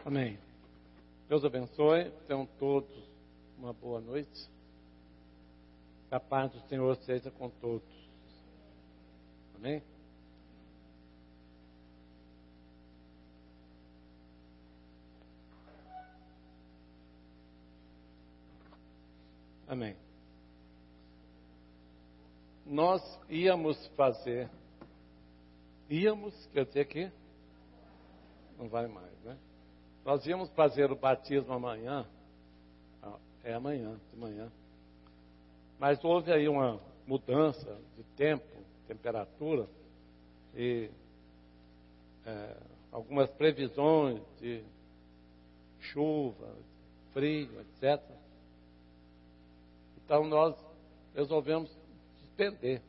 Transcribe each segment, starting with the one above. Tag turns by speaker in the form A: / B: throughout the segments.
A: Amém. Deus abençoe. Tenham todos uma boa noite. Que a paz do Senhor seja com todos. Amém? Amém. Nós íamos fazer. Quer dizer que não vai mais, né? Nós íamos fazer o batismo amanhã. É amanhã, de manhã. Mas houve aí uma mudança de tempo, temperatura e algumas previsões de chuva, frio, etc. Então nós resolvemos suspender,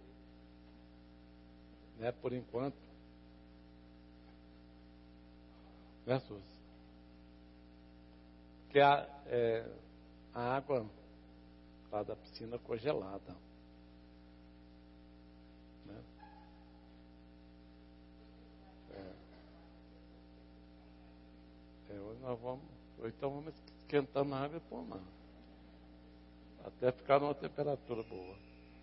A: né, por enquanto. Né, Suzy? Porque a água lá da piscina congelada. Né? Então vamos esquentando a água e pôr lá. Até ficar numa temperatura boa.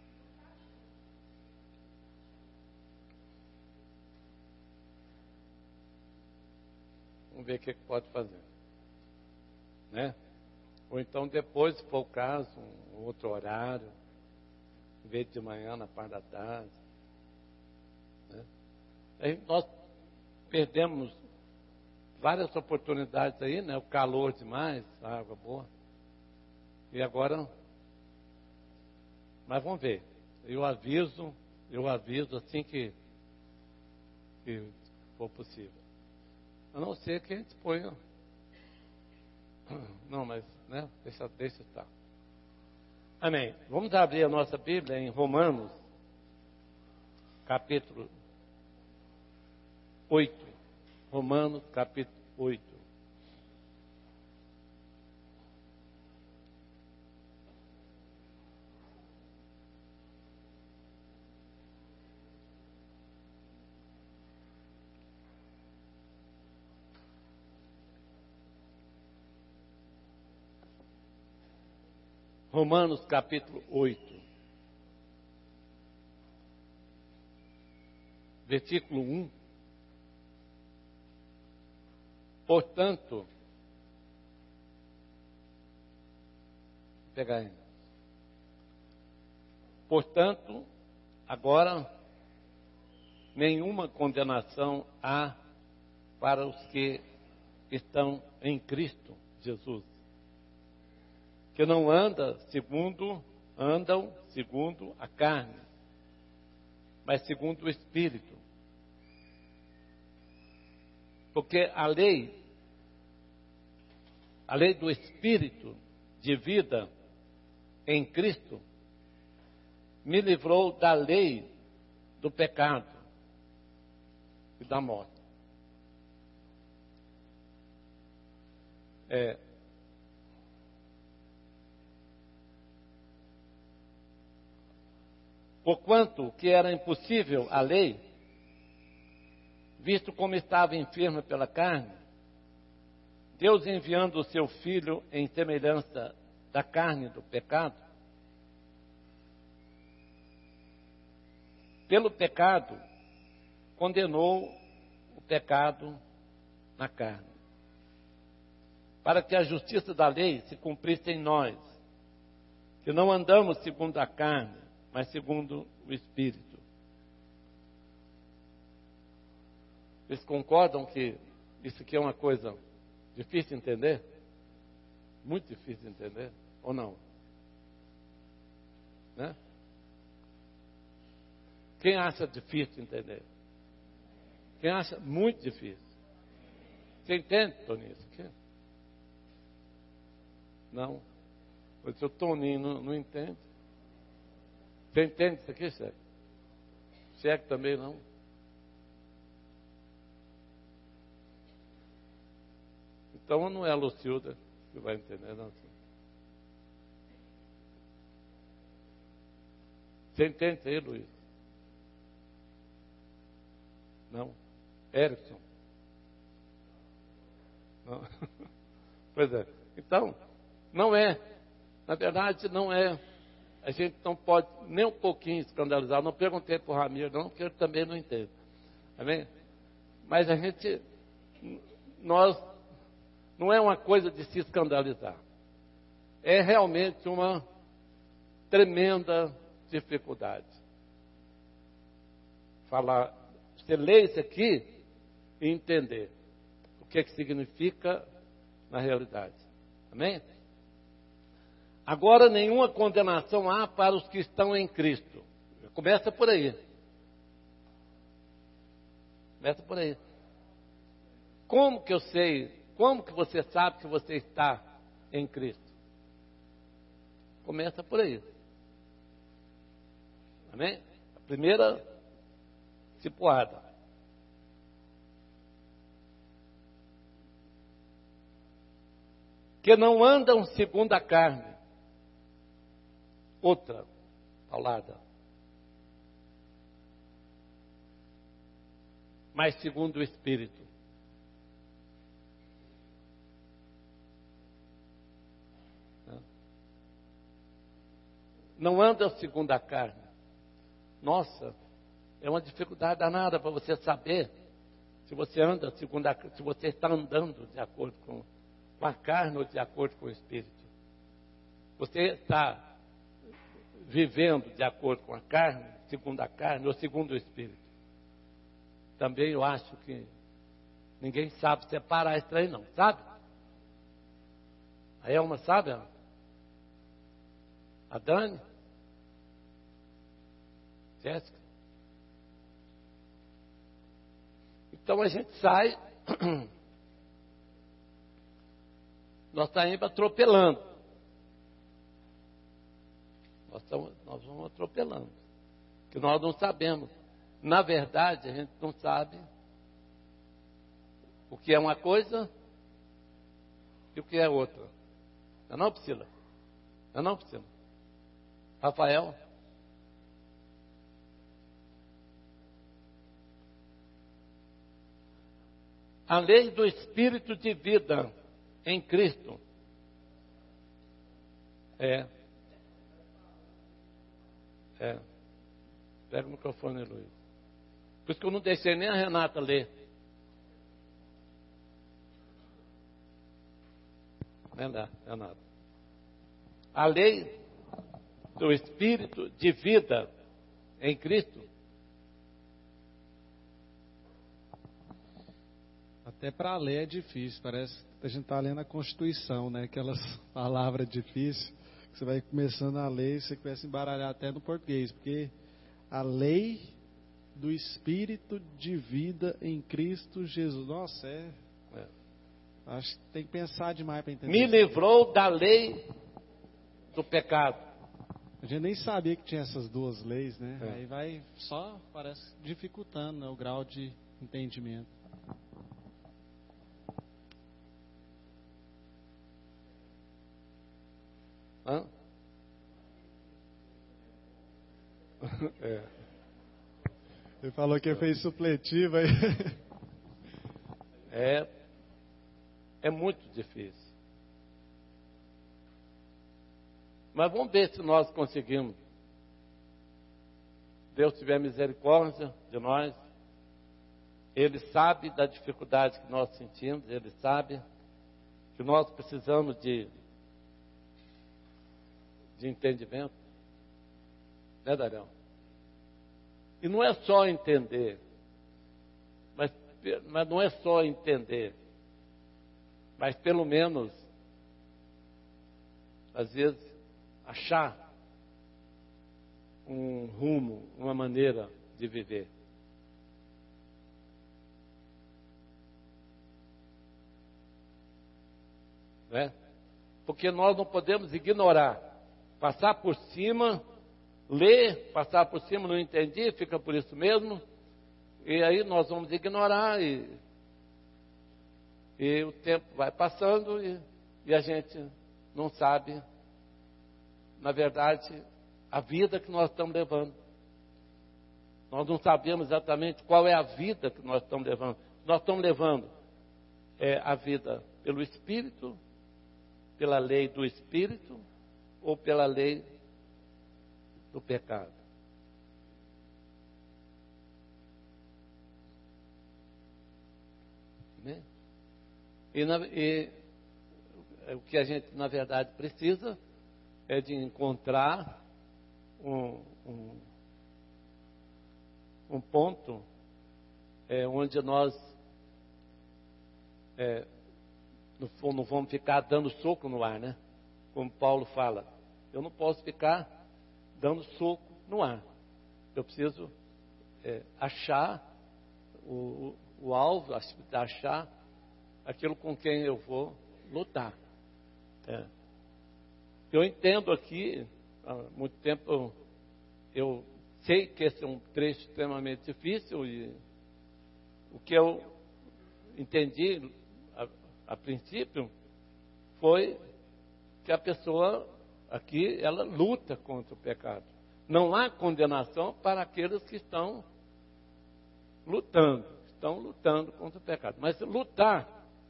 A: Vamos ver o que pode fazer. Né? Ou então depois, se for o caso, um outro horário, em vez de manhã, na parte da tarde. Né? Aí nós perdemos várias oportunidades aí, né? O calor demais, a água boa. E agora, mas vamos ver. Eu aviso assim que for possível. A não ser que a gente ponha. Não, mas, né? Deixa estar. Amém. Vamos abrir a nossa Bíblia em Romanos, capítulo 8. Romanos, capítulo 8. Romanos, capítulo 8. Versículo 1. Portanto, vou pegar aí. Portanto, agora, nenhuma condenação há para os que estão em Cristo Jesus, que não andam segundo a carne, mas segundo o Espírito. Porque a lei do Espírito de vida em Cristo me livrou da lei do pecado e da morte. Porquanto que era impossível a lei, visto como estava enferma pela carne, Deus enviando o seu Filho em semelhança da carne do pecado, pelo pecado, condenou o pecado na carne, para que a justiça da lei se cumprisse em nós, que não andamos segundo a carne, mas segundo o Espírito. Vocês concordam que isso aqui é uma coisa difícil de entender? Muito difícil de entender, ou não? Né? Quem acha difícil de entender? Quem acha muito difícil? Você entende, Toninho, isso aqui? Não? O seu Toninho não entende? Você entende isso aqui, Cheque? Cheque também não? Então não é a Lucilda que vai entender, não. Você entende isso aí, Luiz? Não? Erickson? Pois é. Então, não é. Na verdade, não é. A gente não pode nem um pouquinho escandalizar. Não perguntei para o Ramiro, não, porque ele também não entende. Amém? Mas a gente, não é uma coisa de se escandalizar. É realmente uma tremenda dificuldade. Falar, você lê isso aqui e entender o que significa na realidade. Amém? Agora, nenhuma condenação há para os que estão em Cristo. Começa por aí. Começa por aí. Como que eu sei? Como que você sabe que você está em Cristo? Começa por aí. Amém? A primeira cipuada. Que não andam segundo a carne. Outra paulada. Mas segundo o Espírito. Não andam segundo a carne. Nossa, é uma dificuldade danada para você saber se você anda segundo a carne, se você está andando de acordo com a carne ou de acordo com o Espírito. Você está vivendo de acordo com a carne, segundo a carne ou segundo o Espírito. Também eu acho que ninguém sabe separar isso aí não, sabe? A Elma sabe? A Dani? Jéssica? Então a gente sai, nós saímos atropelando. Nós vamos atropelando. Que nós não sabemos. Na verdade, a gente não sabe o que é uma coisa e o que é outra. Não é não, Priscila? Não é não, Priscila? Rafael? A lei do Espírito de vida em Cristo. Pega o microfone, Luiz. Por isso que eu não deixei nem a Renata ler. Renata. A lei do Espírito de vida em Cristo.
B: Até para ler é difícil, parece que a gente está lendo a Constituição, né? Aquelas palavras difíceis que você vai começando a ler e você começa a embaralhar até no português, porque a lei do Espírito de vida em Cristo Jesus. Nossa, acho que tem que pensar demais para entender.
A: Me livrou da lei do pecado.
B: A gente nem sabia que tinha essas duas leis, né? Aí vai só, parece, dificultando, né, o grau de entendimento. Ele falou que fez supletivo aí.
A: É muito difícil. Mas vamos ver se nós conseguimos. Deus tiver misericórdia de nós. Ele sabe da dificuldade que nós sentimos. Ele sabe que nós precisamos de entendimento. Né, Darião? E não é só entender. Mas não é só entender. Mas pelo menos, às vezes, achar um rumo, uma maneira de viver. Né? Porque nós não podemos ignorar, passar por cima, ler, passar por cima, não entendi, fica por isso mesmo, e aí nós vamos ignorar e o tempo vai passando e a gente não sabe, na verdade, a vida que nós estamos levando. Nós não sabemos exatamente qual é a vida que nós estamos levando. Nós estamos levando a vida pelo Espírito, pela lei do Espírito ou pela lei do pecado? Né? E o que a gente, na verdade, precisa é de encontrar um ponto onde nós não vamos ficar dando soco no ar, né? Como Paulo fala, eu não posso ficar dando soco no ar. Eu preciso achar o alvo, achar aquilo com quem eu vou lutar. Eu entendo aqui, há muito tempo eu sei que esse é um trecho extremamente difícil, e o que eu entendi a princípio foi que a pessoa aqui, ela luta contra o pecado. Não há condenação para aqueles que estão lutando contra o pecado. Mas lutar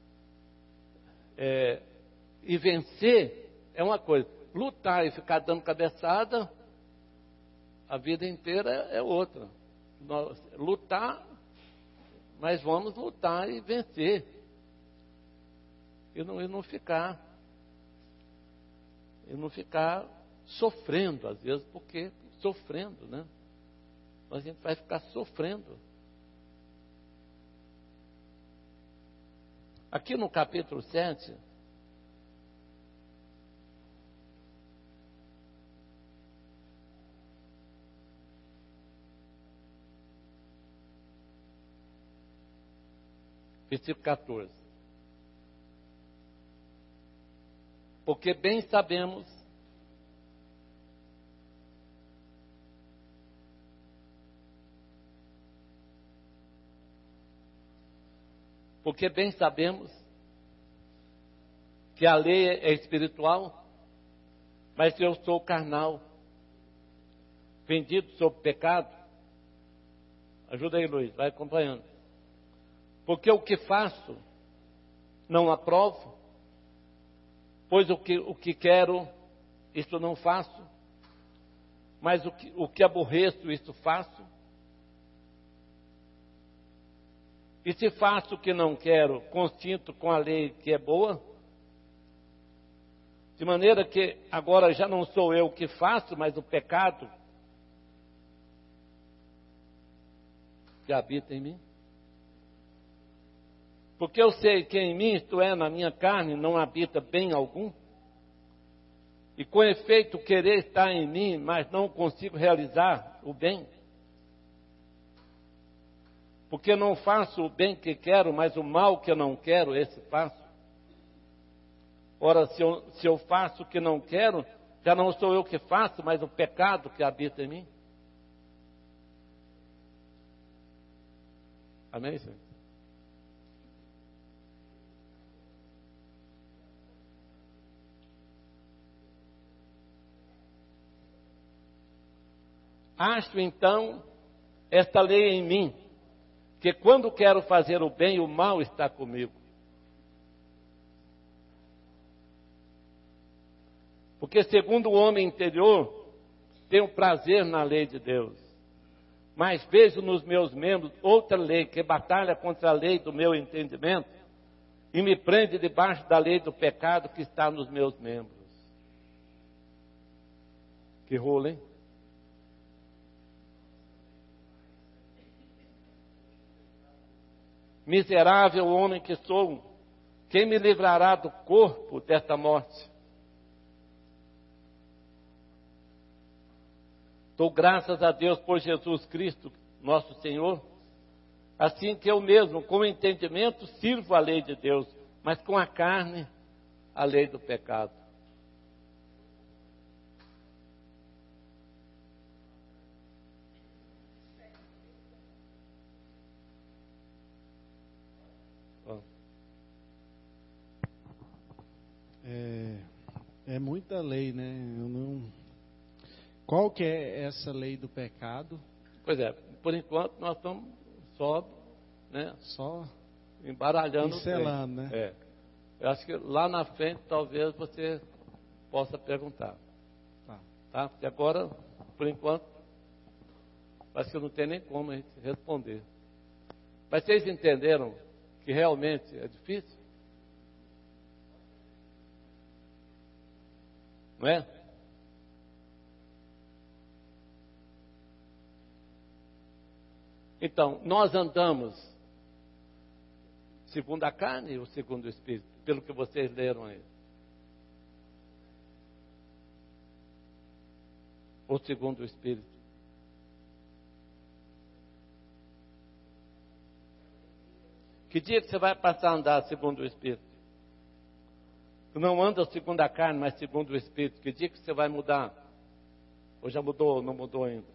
A: e vencer é uma coisa. Lutar e ficar dando cabeçada a vida inteira é outra. Nós, lutar, mas vamos lutar e vencer. E não ficar sofrendo, às vezes, porque sofrendo, né? A gente vai ficar sofrendo. Aqui no capítulo 7, versículo 14. Porque bem sabemos que a lei é espiritual, mas eu sou carnal, vendido sob pecado. Ajuda aí, Luiz, vai acompanhando. Porque o que faço não aprovo, pois o que quero, isso não faço, mas o que aborreço, isso faço. E se faço o que não quero, consinto com a lei que é boa, de maneira que agora já não sou eu que faço, mas o pecado que habita em mim. Porque eu sei que em mim, isto é, na minha carne, não habita bem algum. E com efeito, o querer está em mim, mas não consigo realizar o bem. Porque não faço o bem que quero, mas o mal que eu não quero, esse faço. Ora, se eu faço o que não quero, já não sou eu que faço, mas o pecado que habita em mim. Amém, Senhor? Acho então esta lei em mim, que quando quero fazer o bem, o mal está comigo. Porque segundo o homem interior, tenho prazer na lei de Deus. Mas vejo nos meus membros outra lei que batalha contra a lei do meu entendimento e me prende debaixo da lei do pecado que está nos meus membros. Que rolo, hein? Miserável homem que sou, quem me livrará do corpo desta morte? Dou graças a Deus por Jesus Cristo, nosso Senhor, assim que eu mesmo, com o entendimento, sirvo a lei de Deus, mas com a carne, a lei do pecado.
B: É muita lei, né? Qual que é essa lei do pecado?
A: Pois é, por enquanto nós estamos só, né?
B: Só
A: Embaralhando.
B: pincelando, né?
A: É. Eu acho que lá na frente talvez você possa perguntar. Tá? Porque agora, por enquanto, acho que não tem nem como a gente responder. Mas vocês entenderam que realmente é difícil? Não é? Então, nós andamos segundo a carne ou segundo o Espírito? Pelo que vocês leram aí. Ou segundo o Espírito? Que dia que você vai passar a andar segundo o Espírito? Tu não anda segundo a carne, mas segundo o Espírito. Que dia que você vai mudar? Ou já mudou ou não mudou ainda?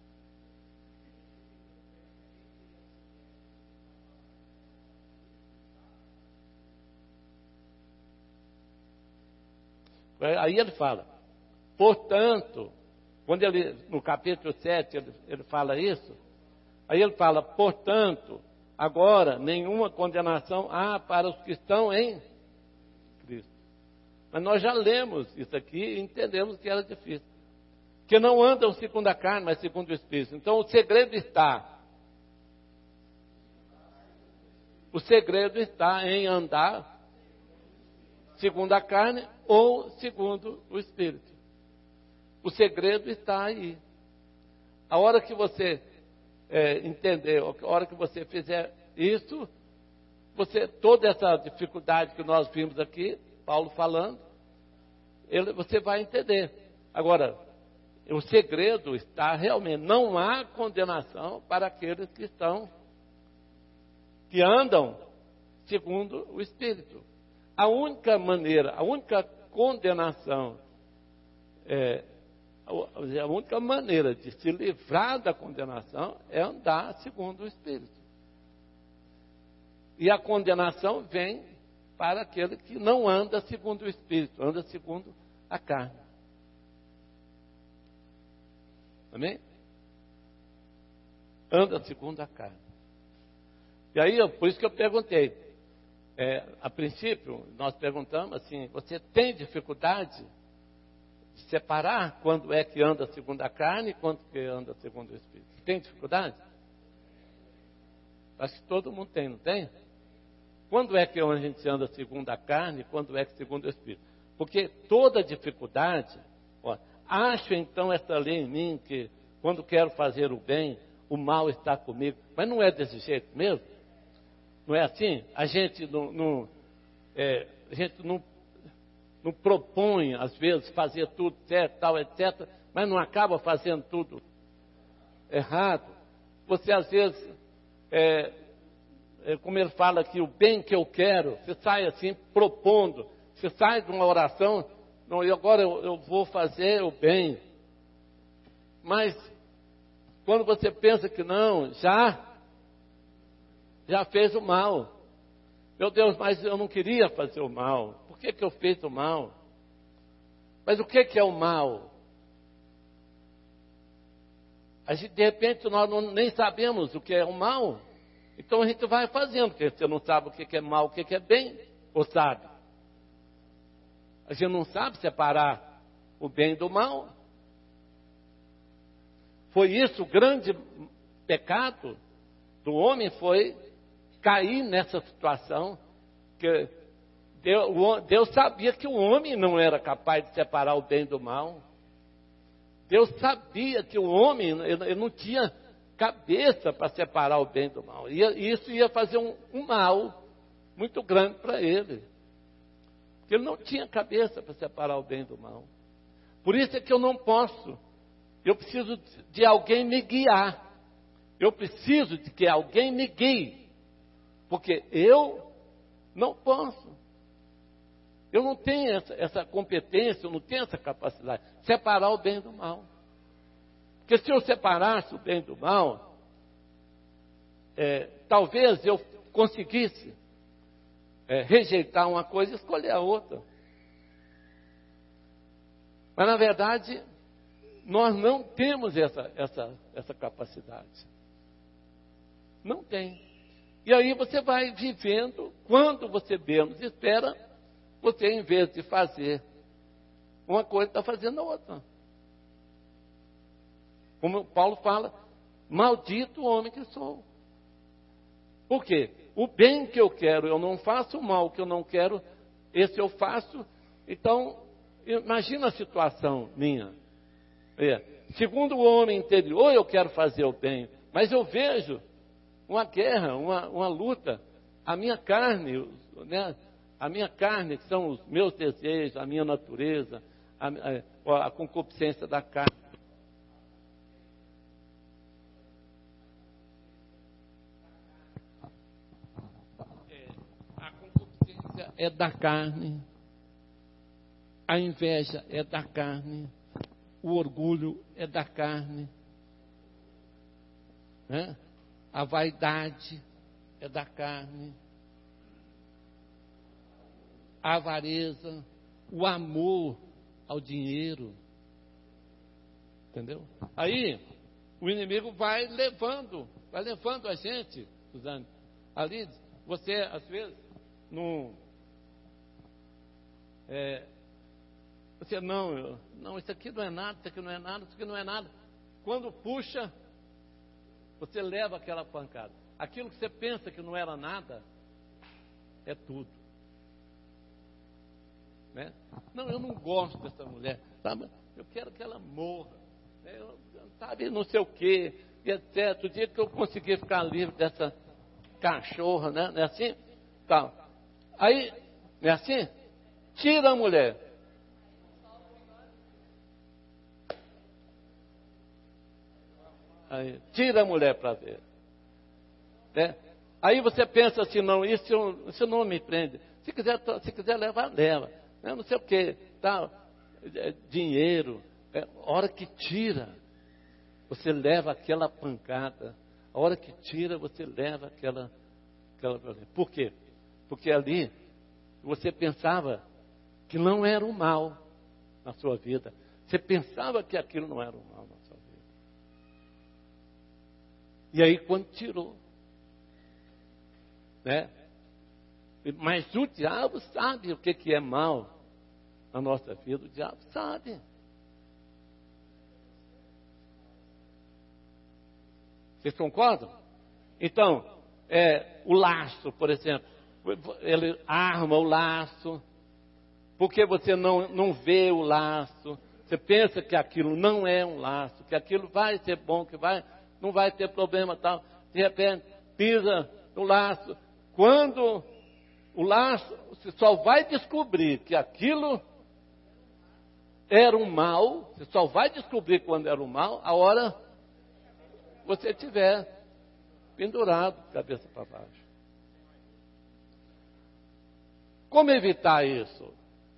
A: Aí ele fala, portanto, quando ele, no capítulo 7, ele fala isso, aí ele fala, portanto, agora nenhuma condenação há para os que estão em Cristo. Mas nós já lemos isso aqui e entendemos que era difícil. Que não andam segundo a carne, mas segundo o Espírito. Então o segredo está em andar segundo a carne ou segundo o Espírito. O segredo está aí. A hora que você entender, a hora que você fizer isso, toda essa dificuldade que nós vimos aqui, Paulo falando, você vai entender. Agora, o segredo está realmente, não há condenação para aqueles que andam segundo o Espírito. A única maneira, a única condenação, a única maneira de se livrar da condenação é andar segundo o Espírito. E a condenação vem para aquele que não anda segundo o Espírito, anda segundo a carne. Amém? Anda segundo a carne. E aí, por isso que eu perguntei. A princípio, nós perguntamos assim, você tem dificuldade de separar quando é que anda segundo a carne e quando que anda segundo o Espírito? Tem dificuldade? Acho que todo mundo tem, não tem? Quando é que a gente anda segundo a carne e quando é que segundo o Espírito? Porque toda dificuldade, acho então essa lei em mim que quando quero fazer o bem, o mal está comigo. Mas não é desse jeito mesmo? Não é assim? A gente não propõe, às vezes, fazer tudo certo, tal, etc., mas não acaba fazendo tudo errado. Você, às vezes, como ele fala aqui, o bem que eu quero, você sai assim, propondo, você sai de uma oração, não, e agora eu vou fazer o bem. Mas, quando você pensa que não, já fez o mal. Meu Deus, mas eu não queria fazer o mal. Por que eu fiz o mal? Mas o que é o mal? De repente nós nem sabemos o que é o mal. Então a gente vai fazendo, porque você não sabe o que é mal, o que é bem, ou sabe? A gente não sabe separar o bem do mal. Foi isso o grande pecado do homem, foi cair nessa situação, que Deus sabia que o homem não era capaz de separar o bem do mal. Deus sabia que o homem ele não tinha cabeça para separar o bem do mal. E isso ia fazer um mal muito grande para ele. Porque ele não tinha cabeça para separar o bem do mal. Por isso é que eu não posso. Eu preciso de alguém me guiar. Eu preciso de que alguém me guie. Porque eu não posso. Eu não tenho essa competência, eu não tenho essa capacidade. Separar o bem do mal. Porque se eu separasse o bem do mal, talvez eu conseguisse rejeitar uma coisa e escolher a outra. Mas na verdade, nós não temos essa capacidade. Não tem. E aí você vai vivendo, quando você menos espera, você, em vez de fazer uma coisa, está fazendo a outra. Como Paulo fala, maldito o homem que sou. Por quê? O bem que eu quero, eu não faço, o mal que eu não quero, esse eu faço. Então, imagina a situação minha. Segundo o homem interior, eu quero fazer o bem, mas eu vejo uma guerra, uma luta. A minha carne, né? A minha carne, que são os meus desejos, a minha natureza, a concupiscência da carne. A concupiscência é da carne, a inveja é da carne, o orgulho é da carne, né? A vaidade é da carne, a avareza, o amor ao dinheiro, entendeu? Aí o inimigo vai levando a gente, Suzane. Ali você às vezes você não, isso aqui não é nada, isso aqui não é nada, isso aqui não é nada. Quando puxa, você leva aquela pancada. Aquilo que você pensa que não era nada, é tudo. Né? Não, eu não gosto dessa mulher, sabe? Eu quero que ela morra, né? Sabe, não sei o quê, e etc. O dia que eu conseguir ficar livre dessa cachorra, né? Não é assim? Tá. Aí, não é assim? Tira a mulher. Aí, tira a mulher para ver. Né? Aí você pensa assim, não, isso não me prende. Se quiser levar, leva. Né? Não sei o que, tá? Dinheiro. A hora que tira, você leva aquela pancada. A hora que tira, você leva aquela. Por quê? Porque ali você pensava que não era o mal na sua vida. Você pensava que aquilo não era o mal na sua vida. E aí quando tirou, né? Mas o diabo sabe o que é mal na nossa vida. O diabo sabe. Vocês concordam? Então, o laço, por exemplo, ele arma o laço, porque você não vê o laço, você pensa que aquilo não é um laço, que aquilo vai ser bom, não vai ter problema tal, de repente pisa no laço. Quando o laço, você só vai descobrir que aquilo era um mal, você só vai descobrir quando era um mal, a hora você estiver pendurado, cabeça para baixo. Como evitar isso?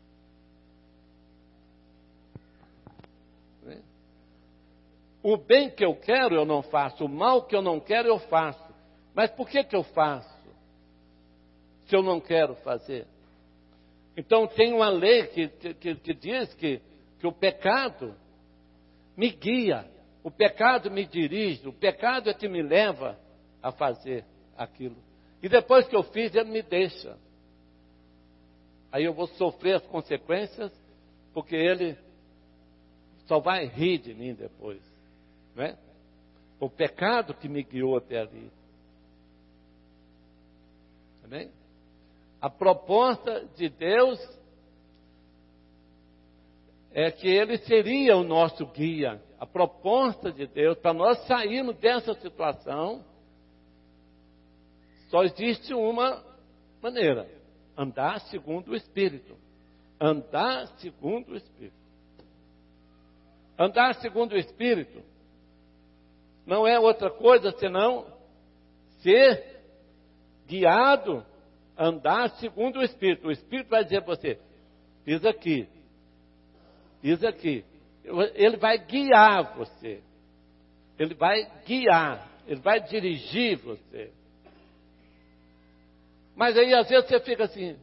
A: O bem que eu quero eu não faço, o mal que eu não quero eu faço. Mas por que eu faço? Se eu não quero fazer. Então tem uma lei que diz que o pecado me guia, o pecado me dirige, o pecado é que me leva a fazer aquilo. E depois que eu fiz, ele me deixa. Aí eu vou sofrer as consequências, porque ele só vai rir de mim depois. Né? O pecado que me guiou até ali. Amém? A proposta de Deus é que Ele seria o nosso guia. A proposta de Deus para nós sairmos dessa situação, só existe uma maneira: andar segundo o Espírito. Andar segundo o Espírito. Andar segundo o Espírito não é outra coisa senão ser guiado, andar segundo o Espírito. O Espírito vai dizer para você: pisa aqui, pisa aqui. Ele vai guiar você. Ele vai guiar, ele vai dirigir você. Mas aí às vezes você fica assim,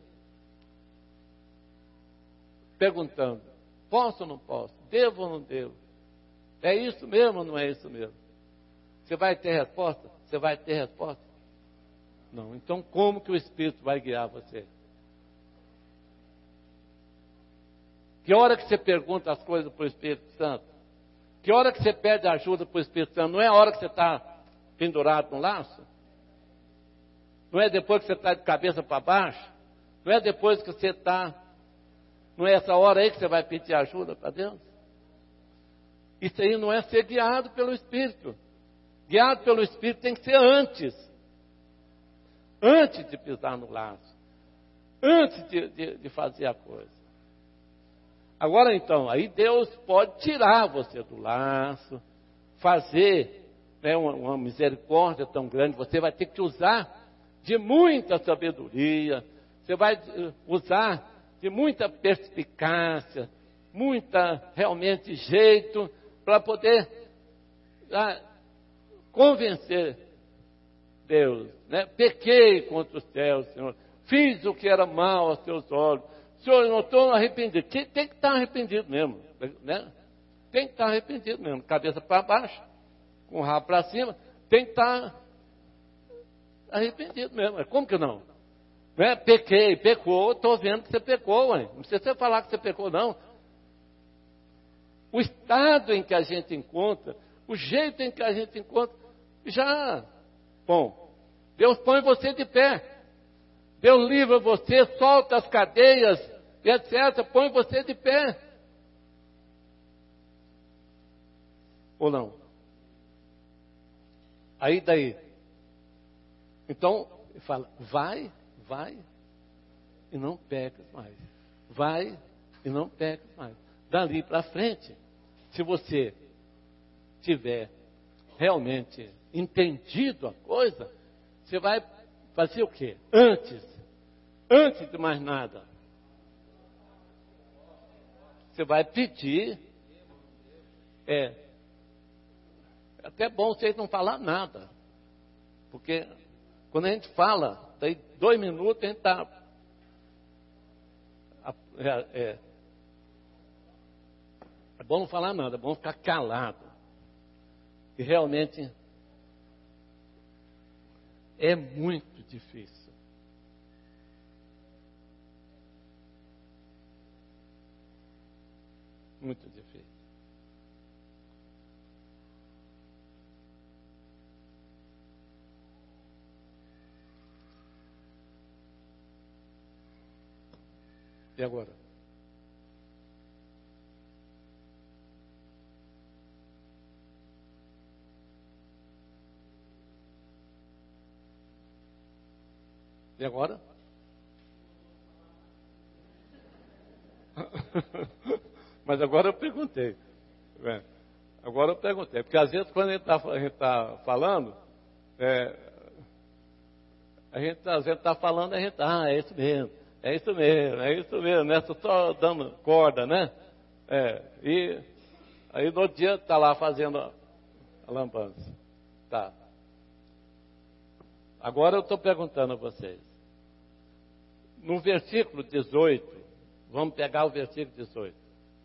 A: perguntando: posso ou não posso? Devo ou não devo? É isso mesmo ou não é isso mesmo? Você vai ter resposta? Você vai ter resposta? Não. Então como que o Espírito vai guiar você? Que hora que você pergunta as coisas para o Espírito Santo? Que hora que você pede ajuda para o Espírito Santo? Não é a hora que você está pendurado no laço? Não é depois que você está de cabeça para baixo? Não é depois que você está... Não é essa hora aí que você vai pedir ajuda para Deus? Isso aí não é ser guiado pelo Espírito. Guiado pelo Espírito tem que ser antes. Antes de pisar no laço. Antes de fazer a coisa. Agora então, aí Deus pode tirar você do laço, fazer, né, uma misericórdia tão grande. Você vai ter que usar de muita sabedoria, você vai usar de muita perspicácia, muita realmente jeito, para poder convencer Deus, né? Pequei contra os céus, Senhor, fiz o que era mal aos teus olhos, Senhor, eu não estou arrependido. Tem que estar arrependido mesmo, né? Tem que estar arrependido mesmo, cabeça para baixo, com o rabo para cima, tem que estar arrependido mesmo. Como que não? Né? Pequei, pecou, estou vendo que você pecou, ué. Não precisa você falar que você pecou, não. O estado em que a gente encontra, o jeito em que a gente encontra, já, bom, Deus põe você de pé. Deus livra você, solta as cadeias, etc. Põe você de pé. Ou não? Aí daí. Então, ele fala, vai e não peques mais. Vai e não peques mais. Dali para frente, se você tiver realmente entendido a coisa, você vai fazer o quê? Antes de mais nada, você vai pedir. É até bom vocês não falar nada, porque quando a gente fala, daí 2 minutos a gente está é bom não falar nada, é bom ficar calado. E realmente é muito difícil. Muito difícil. E agora? E agora? Mas agora eu perguntei. Agora eu perguntei. Porque às vezes quando a gente está falando, a gente às vezes está falando, é isso mesmo, é isso mesmo, né? Só dando corda, né? E aí no outro dia está lá fazendo a lambança. Tá. Agora eu estou perguntando a vocês. No versículo 18, vamos pegar o versículo 18.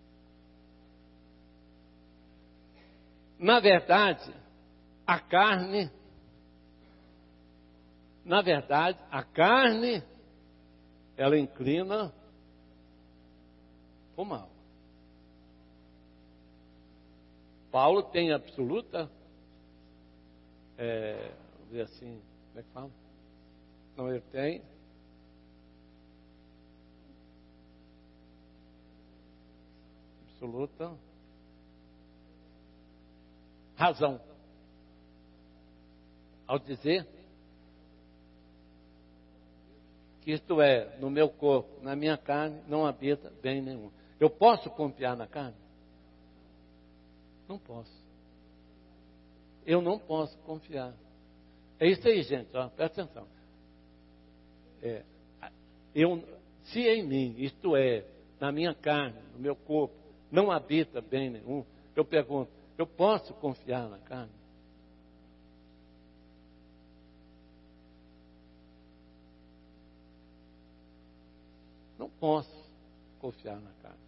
A: Na verdade, a carne, ela inclina para o mal. Paulo tem absoluta, vamos ver assim, como é que fala? Não, ele tem absoluta razão ao dizer que isto é, no meu corpo, na minha carne, não habita bem nenhum. Eu posso confiar na carne? Não posso. Eu não posso confiar. É isso aí, gente, ó, presta atenção. Se em mim, isto é, na minha carne, no meu corpo, não habita bem nenhum, eu pergunto, eu posso confiar na carne? Não posso confiar na carne.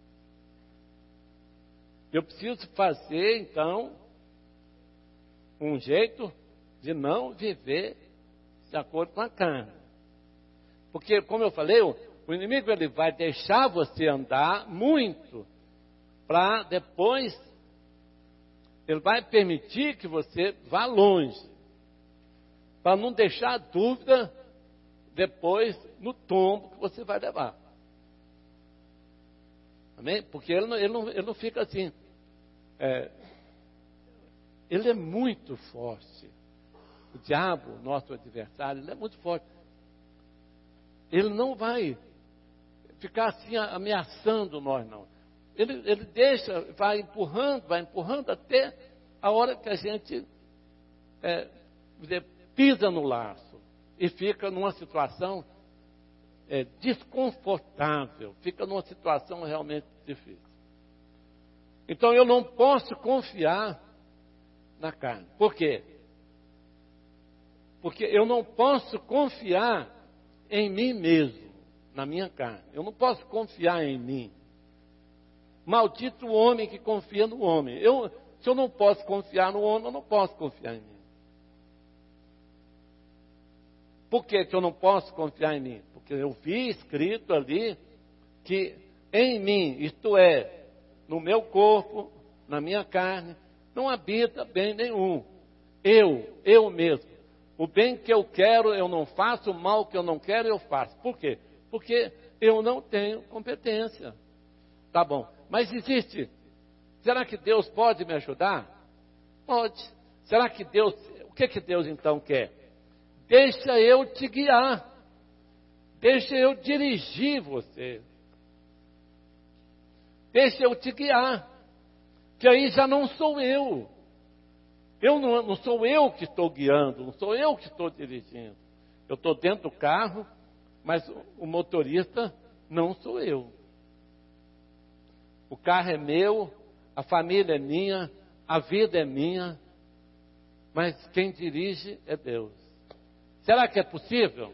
A: Eu preciso fazer, então, um jeito de não viver de acordo com a carne. Porque, como eu falei, o O inimigo ele vai deixar você andar muito, para depois, ele vai permitir que você vá longe, para não deixar dúvida depois no tombo que você vai levar. Amém? Porque ele não fica assim. Ele é muito forte. O diabo, nosso adversário, ele é muito forte. Ele não vai ficar assim ameaçando nós, não. Ele deixa, vai empurrando até a hora que a gente pisa no laço e fica numa situação desconfortável, fica numa situação realmente difícil. Então eu não posso confiar na carne. Por quê? Porque eu não posso confiar em mim mesmo, na minha carne. Eu não posso confiar em mim. Maldito o homem que confia no homem. Se eu não posso confiar no homem, eu não posso confiar em mim. Por que eu não posso confiar em mim? Porque eu vi escrito ali que em mim, isto é, no meu corpo, na minha carne, não habita bem nenhum. Eu mesmo. O bem que eu quero, eu não faço. O mal que eu não quero, eu faço. Por quê? Porque eu não tenho competência. Tá bom. Mas existe. Será que Deus pode me ajudar? Pode. Será que Deus... O que Deus então quer? Deixa eu te guiar. Deixa eu dirigir você. Deixa eu te guiar. Que aí já não sou eu. Não sou eu que estou guiando, não sou eu que estou dirigindo. Eu estou dentro do carro, mas o motorista não sou eu. O carro é meu, a família é minha, a vida é minha, mas quem dirige é Deus. Será que é possível?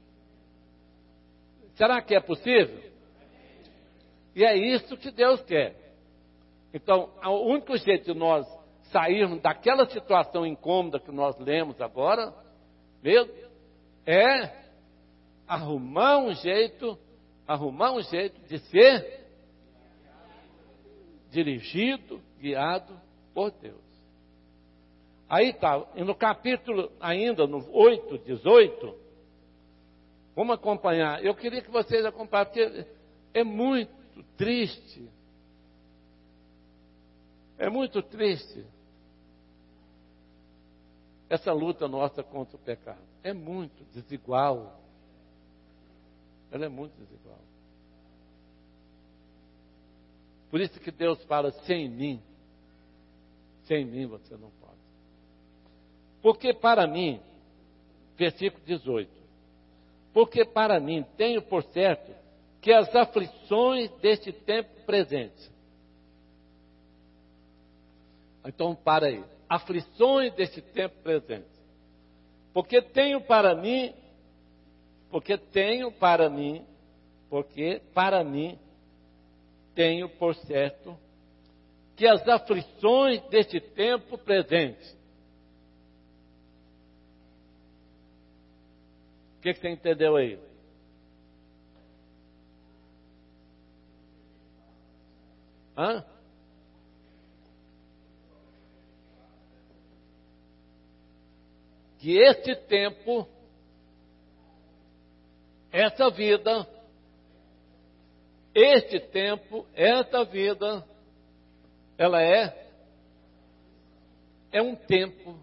A: Será que é possível? E é isso que Deus quer. Então, o único jeito de nós sairmos daquela situação incômoda que nós lemos agora, mesmo, é arrumar um jeito de ser dirigido, guiado por Deus. Aí está, e no capítulo ainda, no 8, 18, vamos acompanhar. Eu queria que vocês acompanhassem, porque é muito triste. É muito triste essa luta nossa contra o pecado. É muito desigual. Ela é muito desigual. Por isso que Deus fala, sem mim você não pode. Porque para mim, versículo 18, porque para mim tenho por certo que as aflições deste tempo presente. Então para aí, aflições deste tempo presente. Porque para mim tenho por certo que as aflições deste tempo presente. O que você entendeu aí? Hã? Que este tempo, essa vida, ela é um tempo.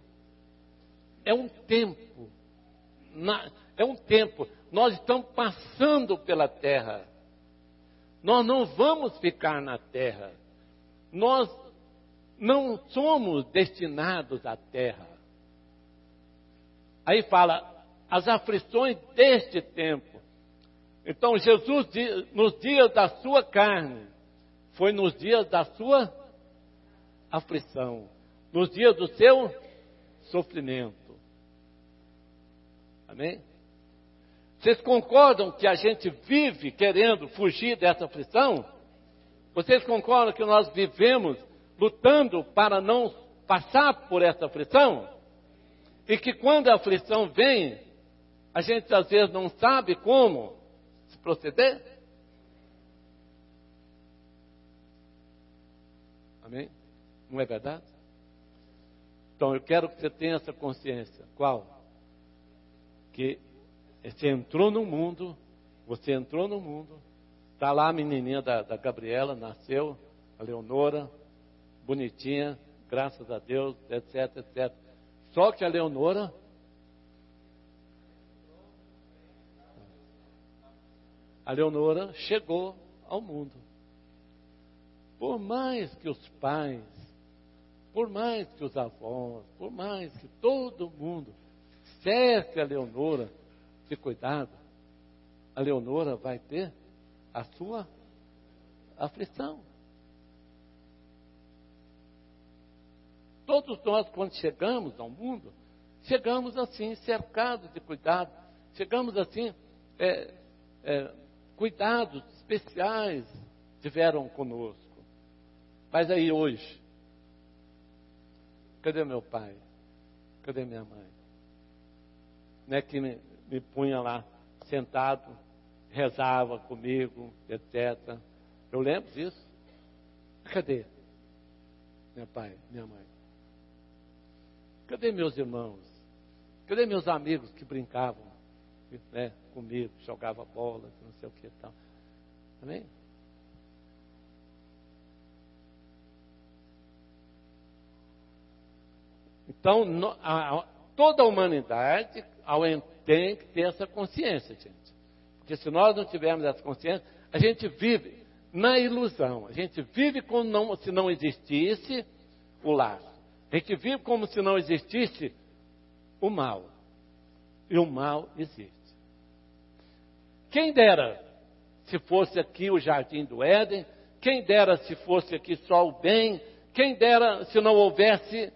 A: Nós estamos passando pela terra. Nós não vamos ficar na terra. Nós não somos destinados à terra. Aí fala, as aflições deste tempo. Então Jesus, nos dias da sua carne, foi nos dias da sua aflição, nos dias do seu sofrimento. Amém? Vocês concordam que a gente vive querendo fugir dessa aflição? Vocês concordam que nós vivemos lutando para não passar por essa aflição? E que quando a aflição vem, a gente às vezes não sabe como proceder? Amém? Não é verdade? Então eu quero que você tenha essa consciência. Qual? Que você entrou no mundo, está lá a menininha da Gabriela, nasceu, a Leonora, bonitinha, graças a Deus, etc, etc. Só que a Leonora chegou ao mundo. Por mais que os pais, por mais que os avós, por mais que todo mundo cerque a Leonora de cuidado, a Leonora vai ter a sua aflição. Todos nós, quando chegamos ao mundo, chegamos assim, cercados de cuidado, chegamos assim, cuidados especiais tiveram conosco. Mas aí hoje, cadê meu pai? Cadê minha mãe? Não é que me punha lá, sentado, rezava comigo, etc. Eu lembro disso. Cadê meu pai, minha mãe? Cadê meus irmãos? Cadê meus amigos que brincavam, né, comigo, jogavam bola, não sei o que e tal? Amém? Então, toda a humanidade tem que ter essa consciência, gente. Porque se nós não tivermos essa consciência, a gente vive na ilusão. A gente vive como se não existisse o laço. A gente vive como se não existisse o mal. E o mal existe. Quem dera se fosse aqui o jardim do Éden, quem dera se fosse aqui só o bem, quem dera se não houvesse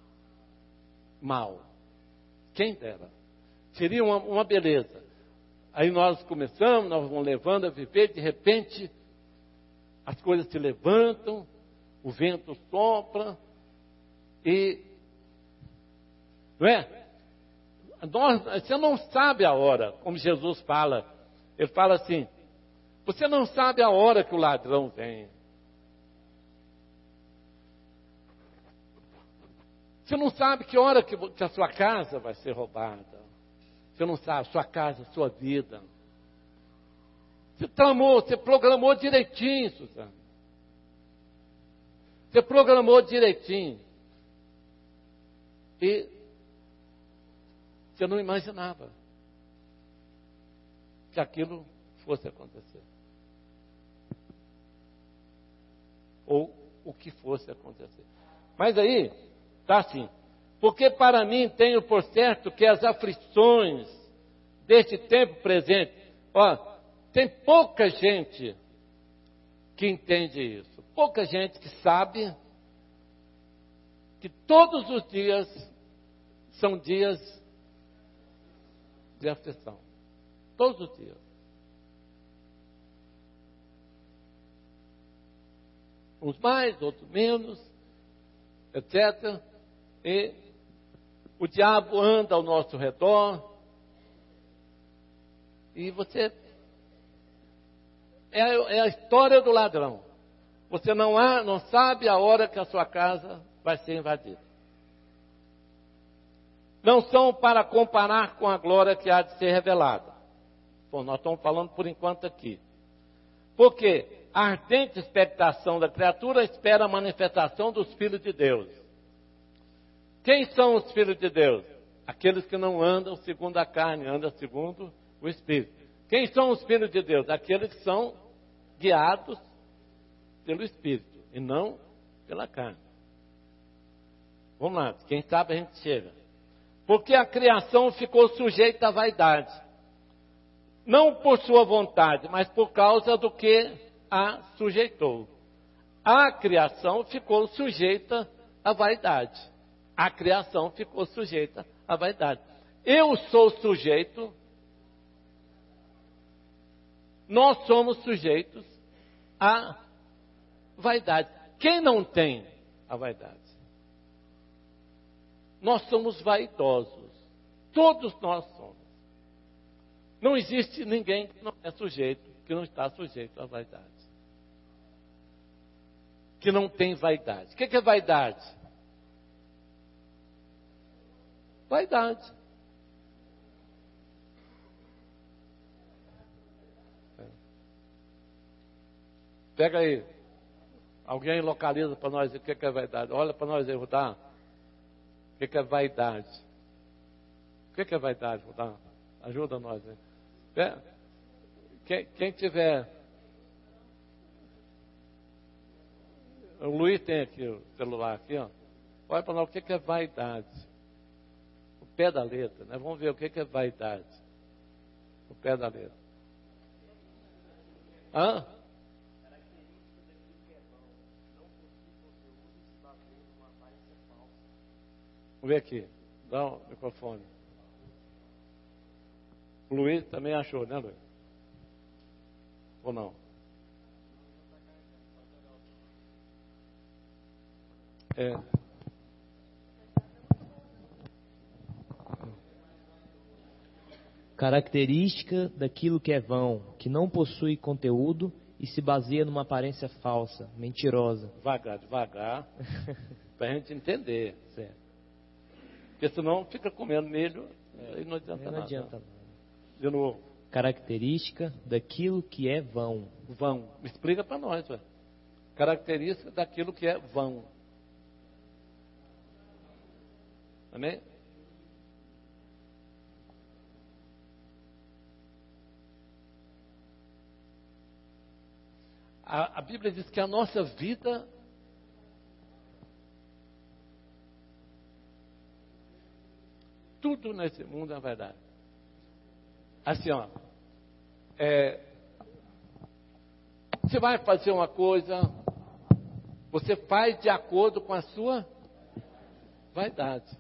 A: mal. Quem dera. Seria uma beleza. Aí nós começamos, nós vamos levando a viver, de repente as coisas se levantam, o vento sopra e, não é? Você não sabe a hora, como Jesus fala. Ele fala assim: você não sabe a hora que o ladrão vem. Você não sabe que hora que a sua casa vai ser roubada. Você não sabe, sua casa, sua vida. Você programou direitinho, Suzana. Você programou direitinho. E você não imaginava que aquilo fosse acontecer. Ou o que fosse acontecer. Mas aí, está assim. Porque para mim tenho por certo que as aflições deste tempo presente, tem pouca gente que entende isso. Pouca gente que sabe que todos os dias são dias de aflição. Todos os dias. Uns mais, outros menos, etc. E o diabo anda ao nosso redor. E você... É a história do ladrão. Você não sabe a hora que a sua casa vai ser invadida. Não são para comparar com a glória que há de ser revelada. Bom, nós estamos falando por enquanto aqui. Porque a ardente expectação da criatura espera a manifestação dos filhos de Deus. Quem são os filhos de Deus? Aqueles que não andam segundo a carne, andam segundo o Espírito. Quem são os filhos de Deus? Aqueles que são guiados pelo Espírito e não pela carne. Vamos lá, quem sabe a gente chega. Porque a criação ficou sujeita à vaidade. Não por sua vontade, mas por causa do que a sujeitou. A criação ficou sujeita à vaidade. A criação ficou sujeita à vaidade. Eu sou sujeito, nós somos sujeitos à vaidade. Quem não tem a vaidade? Nós somos vaidosos. Todos nós somos. Não existe ninguém que não é sujeito, que não está sujeito à vaidade. Que não tem vaidade. O que é vaidade? Vaidade. Pega aí. Alguém localiza para nós o que é vaidade. Olha para nós aí, Rudá. O que é vaidade? O que é vaidade, Rudá? Ajuda nós aí. Quem tiver... O Luiz tem aqui o celular aqui, ó. Olha para nós o que é vaidade. O pé da letra, né? Vamos ver o que é vaidade. O pé da letra. Hã? Vamos ver aqui. Dá o microfone. O Luiz também achou, né, Luiz? Ou não?
C: Característica daquilo que é vão, que não possui conteúdo e se baseia numa aparência falsa, mentirosa.
A: Devagar, para a gente entender.
C: Certo.
A: Porque senão fica comendo milho e não adianta nada. De novo.
C: Característica daquilo que é vão.
A: Vão. Explica para nós, velho. Característica daquilo que é vão. Amém? A Bíblia diz que a nossa vida tudo nesse mundo é verdade. Assim, ó, você vai fazer uma coisa, você faz de acordo com a sua vaidade.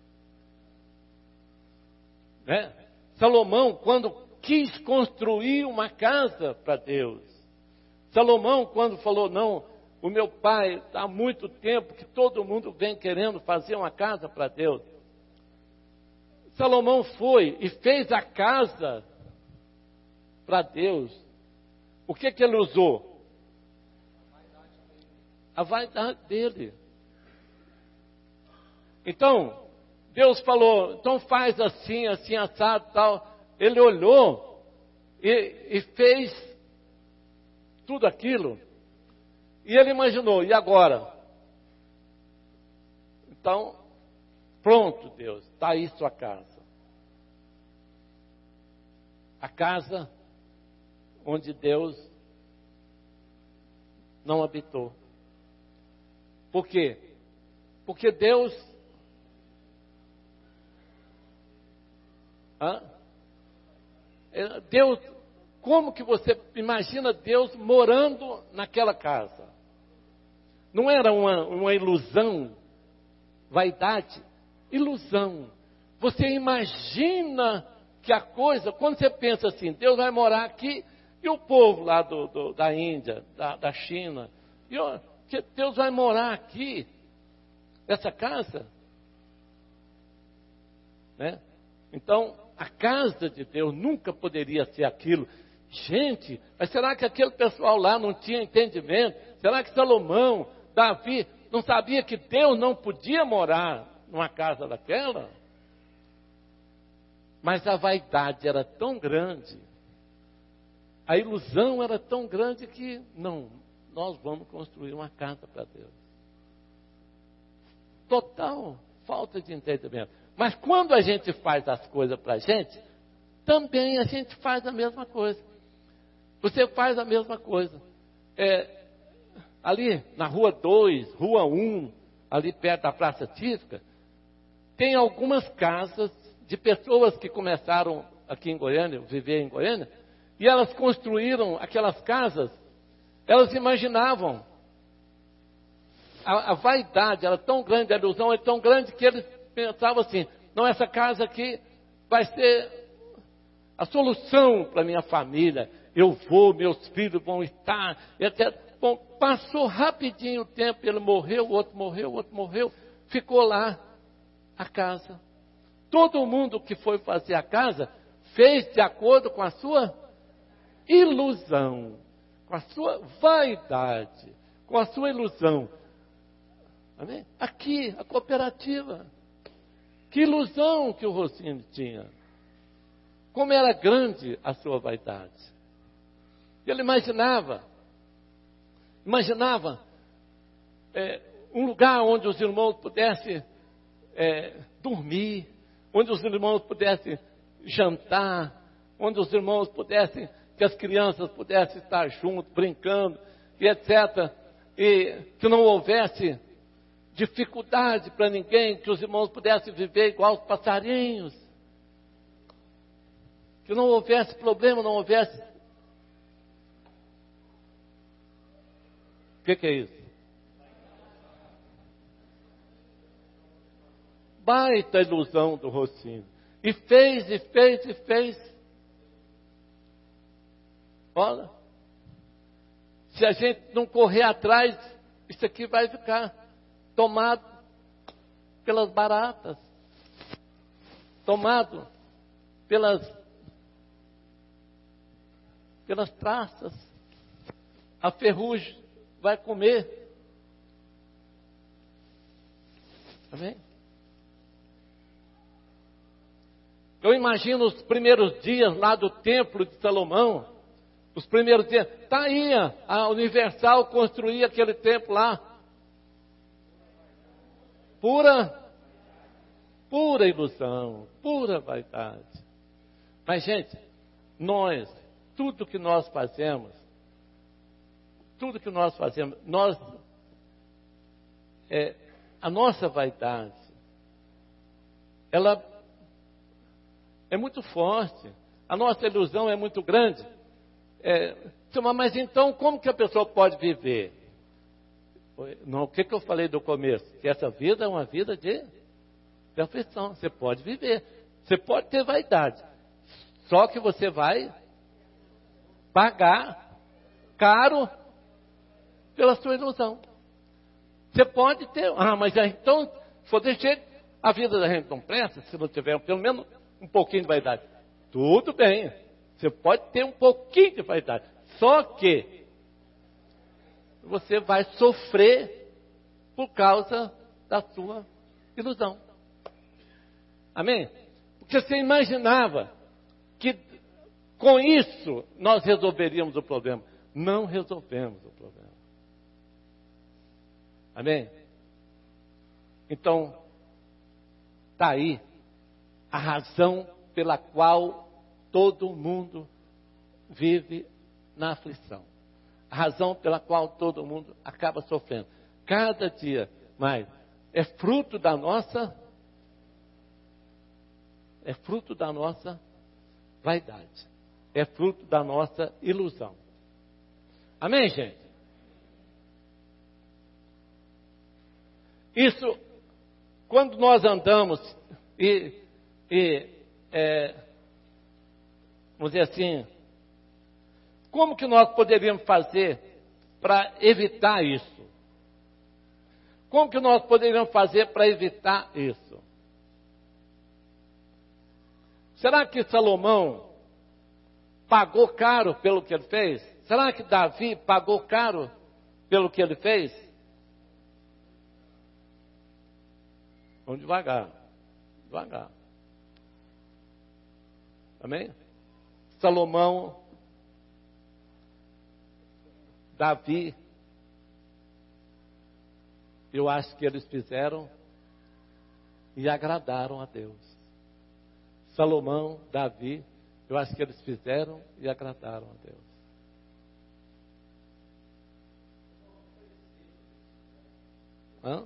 A: Né? Salomão, quando quis construir uma casa para Deus, Salomão, quando falou, não, o meu pai, há muito tempo que todo mundo vem querendo fazer uma casa para Deus. Salomão foi e fez a casa para Deus. O que ele usou? A vaidade dele. Então, Deus falou, então faz assim, assim, assado, tal. Ele olhou e fez tudo aquilo. E ele imaginou, e agora? Então, pronto, Deus, está aí sua casa. A casa onde Deus não habitou. Por quê? Porque Deus... Deus, como que você imagina Deus morando naquela casa? Não era uma ilusão, vaidade, ilusão. Você imagina que a coisa, quando você pensa assim, Deus vai morar aqui, e o povo lá da Índia, da China, que Deus vai morar aqui, nessa casa, né? Então, a casa de Deus nunca poderia ser aquilo. Gente, mas será que aquele pessoal lá não tinha entendimento? Será que Salomão, Davi, não sabia que Deus não podia morar numa casa daquela? Mas a vaidade era tão grande, a ilusão era tão grande que, não, nós vamos construir uma casa para Deus. Total falta de entendimento. Mas quando a gente faz as coisas para a gente, também a gente faz a mesma coisa. Você faz a mesma coisa. Ali na Rua 2, Rua 1, ali perto da Praça Típica, tem algumas casas de pessoas que começaram aqui em Goiânia, viver em Goiânia, e elas construíram aquelas casas, elas imaginavam. A vaidade era tão grande, a ilusão era tão grande que eles pensavam assim, não, essa casa aqui vai ser a solução para minha família. Eu vou, meus filhos vão estar, etc. Bom, passou rapidinho o tempo, ele morreu, o outro morreu, ficou lá a casa. Todo mundo que foi fazer a casa, fez de acordo com a sua ilusão, com a sua vaidade, com a sua ilusão. Amém? Aqui, a cooperativa. Que ilusão que o Rossini tinha. Como era grande a sua vaidade. Ele imaginava um lugar onde os irmãos pudessem dormir, onde os irmãos pudessem jantar, onde os irmãos pudessem, que as crianças pudessem estar juntos, brincando, e etc. E que não houvesse dificuldade para ninguém, que os irmãos pudessem viver igual os passarinhos. Que não houvesse problema, não houvesse... O que é isso? Baita ilusão do Rossini. E fez. Olha, se a gente não correr atrás, isso aqui vai ficar tomado pelas baratas, tomado pelas traças. A ferrugem vai comer. Amém? Eu imagino os primeiros dias lá do templo de Salomão. Os primeiros dias. Está aí, a Universal construía aquele templo lá. Pura ilusão, pura vaidade. Mas, gente, tudo que nós fazemos, a nossa vaidade, ela é muito forte, a nossa ilusão é muito grande. Mas então, como que a pessoa pode viver? Não, o que eu falei do começo? Que essa vida é uma vida de perfeição. Você pode viver, você pode ter vaidade, só que você vai pagar caro pela sua ilusão. Você pode ter, mas então, se for desse jeito, a vida da gente não presta, se não tiver pelo menos um pouquinho de vaidade. Tudo bem, você pode ter um pouquinho de vaidade, só que você vai sofrer por causa da sua ilusão. Amém? Porque você imaginava que com isso nós resolveríamos o problema. Não resolvemos o problema. Amém? Então, está aí a razão pela qual todo mundo vive na aflição. A razão pela qual todo mundo acaba sofrendo. Cada dia mais. É fruto da nossa vaidade. É fruto da nossa ilusão. Amém, gente? Isso, quando nós andamos vamos dizer assim, como que nós poderíamos fazer para evitar isso? Como que nós poderíamos fazer para evitar isso? Será que Salomão pagou caro pelo que ele fez? Será que Davi pagou caro pelo que ele fez? Vamos devagar. Amém? Salomão, Davi, eu acho que eles fizeram e agradaram a Deus. Salomão, Davi, eu acho que eles fizeram e agradaram a Deus. Hã?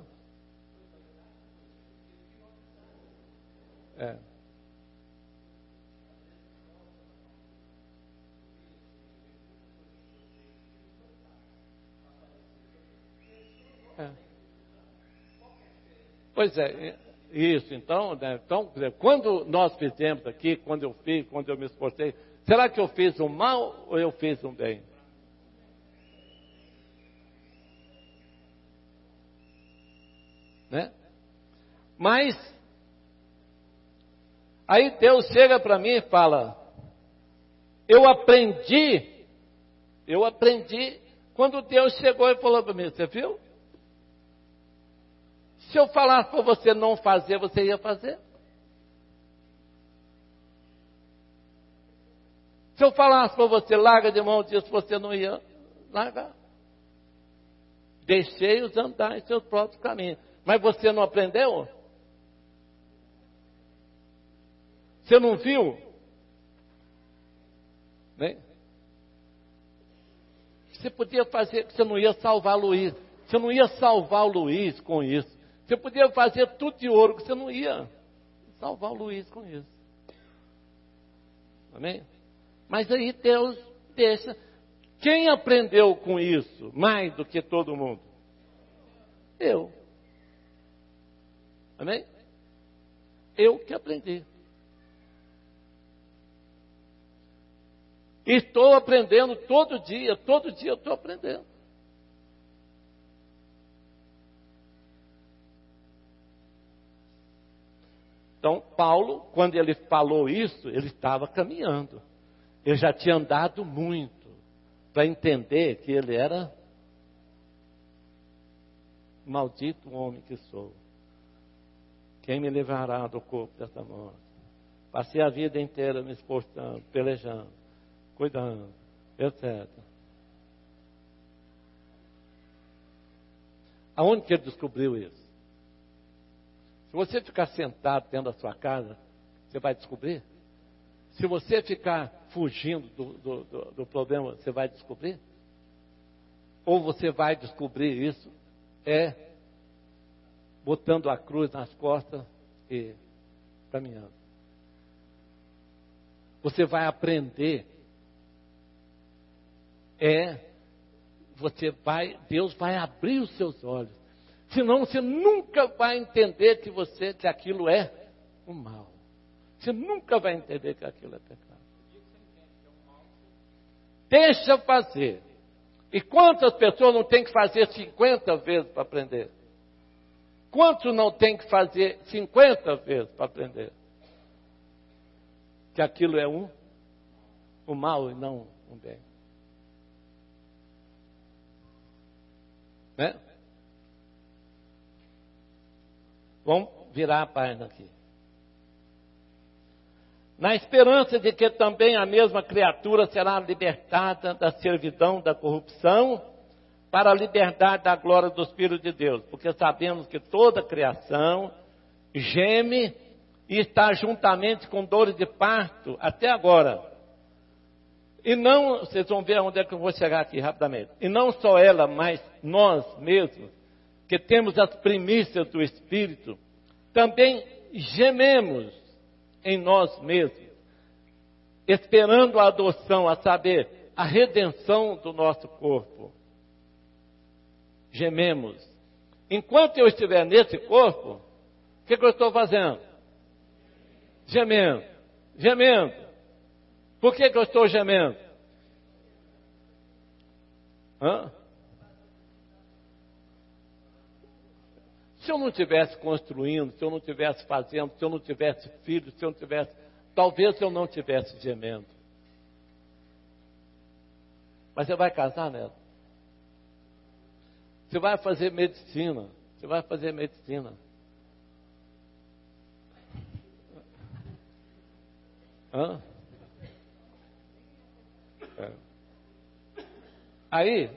A: Pois é, isso, então, né? Então, quando nós fizemos aqui, quando eu fiz, quando eu me esforcei, será que eu fiz um mal ou eu fiz um bem? Né? Mas Aí Deus chega para mim e fala, eu aprendi. Quando Deus chegou e falou para mim, você viu? Se eu falasse para você não fazer, você ia fazer? Se eu falasse para você, larga de mão disso, você não ia largar. Deixei-os andar em seus próprios caminhos. Mas você não aprendeu? Você não viu? Né? Você podia fazer, você não ia salvar Luiz. Você não ia salvar o Luiz com isso. Você podia fazer tudo de ouro, que você não ia salvar o Luiz com isso. Amém? Mas aí Deus deixa. Quem aprendeu com isso mais do que todo mundo? Eu. Amém? Eu que aprendi. E estou aprendendo todo dia eu estou aprendendo. Então, Paulo, quando ele falou isso, ele estava caminhando. Ele já tinha andado muito para entender que ele era maldito homem que sou. Quem me livrará do corpo dessa morte? Passei a vida inteira me esforçando, pelejando, cuidando, etc. Aonde que ele descobriu isso? Se você ficar sentado dentro da sua casa, você vai descobrir? Se você ficar fugindo do problema, você vai descobrir? Ou você vai descobrir isso botando a cruz nas costas e caminhando. Você vai aprender. Deus vai abrir os seus olhos. Senão você nunca vai entender que aquilo é o mal. Você nunca vai entender que aquilo é pecado. Deixa fazer. E quantas pessoas não têm que fazer 50 vezes para aprender? Quantos não têm que fazer 50 vezes para aprender? Que aquilo é o mal e não o bem. Né? Vamos virar a página aqui. Na esperança de que também a mesma criatura será libertada da servidão, da corrupção, para a liberdade da glória do Espírito de Deus. Porque sabemos que toda a criação geme e está juntamente com dores de parto até agora. E não, vocês vão ver onde é que eu vou chegar aqui rapidamente. E não só ela, mas nós mesmos, que temos as primícias do Espírito, também gememos em nós mesmos, esperando a adoção, a saber, a redenção do nosso corpo. Gememos. Enquanto eu estiver nesse corpo, o que eu estou fazendo? Gemendo. Gemendo. Por que eu estou gemendo? Se eu não estivesse construindo, se eu não estivesse fazendo, se eu não tivesse filhos, se eu não tivesse... Talvez eu não estivesse gemendo. Mas você vai casar, né? Você vai fazer medicina. Você vai fazer medicina. Aí,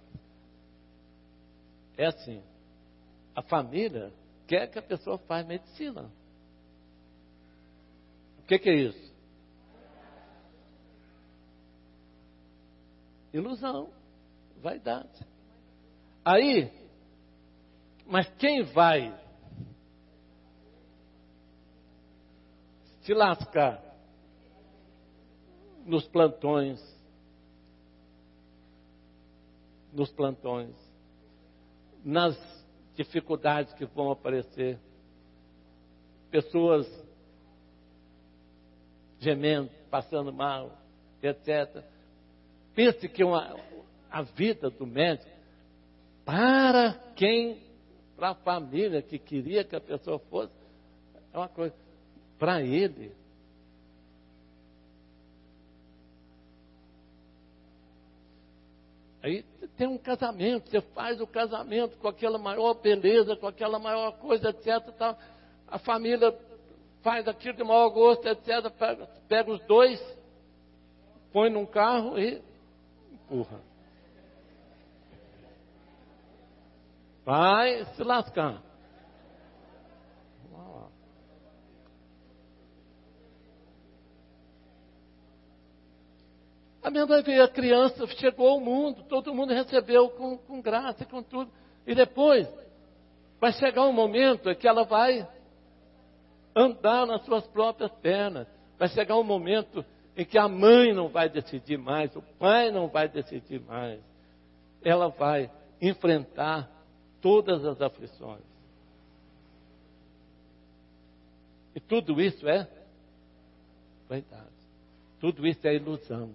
A: é assim. A família quer que a pessoa faça medicina. O que é isso? Ilusão, vaidade. Aí, mas quem vai se lascar nos plantões, nas dificuldades que vão aparecer, pessoas gemendo, passando mal, etc. Pense que a vida do médico, para a família que queria que a pessoa fosse, é uma coisa. para Ele. Aí tem um casamento, você faz o casamento com aquela maior beleza, com aquela maior coisa, etc. Tal. A família faz aquilo de maior gosto, etc. Pega os dois, põe num carro e empurra. Vai se lascar. A minha mãe veio, a criança chegou ao mundo, todo mundo recebeu com graça e com tudo. E depois vai chegar um momento em que ela vai andar nas suas próprias pernas. Vai chegar um momento em que a mãe não vai decidir mais, o pai não vai decidir mais. Ela vai enfrentar todas as aflições. E tudo isso é verdade. Tudo isso é ilusão.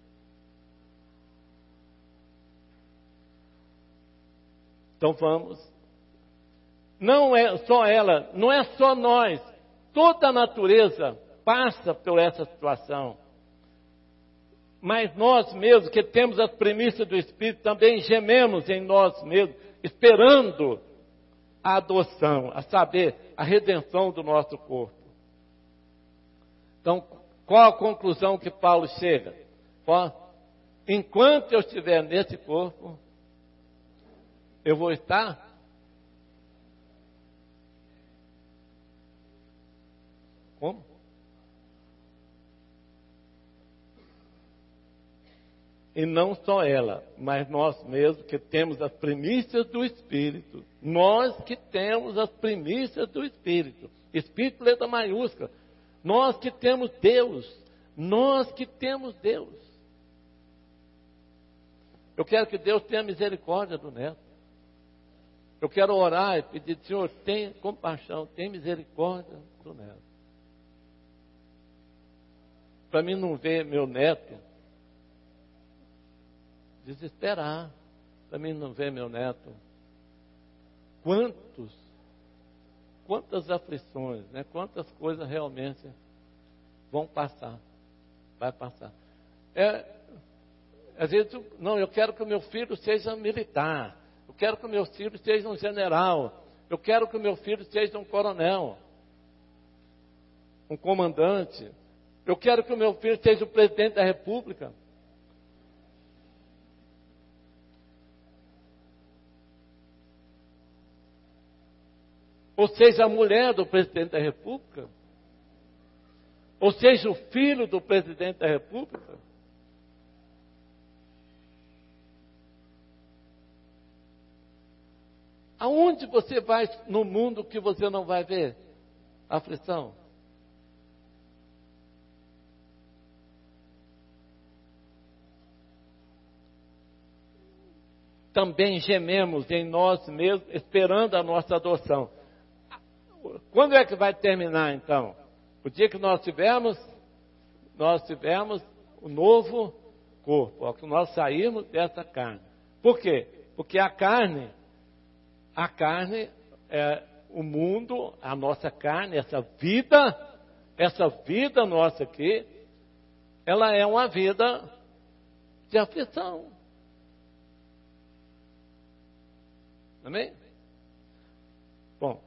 A: Então vamos. Não é só ela, não é só nós. Toda a natureza passa por essa situação. Mas nós mesmos, que temos as primícias do Espírito, também gememos em nós mesmos, esperando a adoção, a saber, a redenção do nosso corpo. Então, qual a conclusão que Paulo chega? Enquanto eu estiver nesse corpo, eu vou estar como? E não só ela, mas nós mesmos que temos as primícias do Espírito. Nós que temos as primícias do Espírito. Espírito, letra maiúscula. Nós que temos Deus. Nós que temos Deus. Eu quero que Deus tenha misericórdia do neto. Eu quero orar e pedir, Senhor, tenha compaixão, tenha misericórdia do neto. Para mim não ver meu neto desesperar. Para mim não ver meu neto. Quantas aflições, né? Quantas coisas realmente vão passar. Vai passar. Às vezes, não, eu quero que o meu filho seja militar. Eu quero que o meu filho seja um general. Eu quero que o meu filho seja um coronel. Um comandante. Eu quero que o meu filho seja o presidente da República. Ou seja, a mulher do presidente da República. Ou seja, o filho do presidente da República. Aonde você vai no mundo que você não vai ver aflição? Também gememos em nós mesmos, esperando a nossa adoção. Quando é que vai terminar, então? O dia que nós tivermos o novo corpo, ó, que nós sairmos dessa carne. Por quê? Porque a carne é o mundo, a nossa carne, essa vida nossa aqui, ela é uma vida de aflição. Amém? Bom,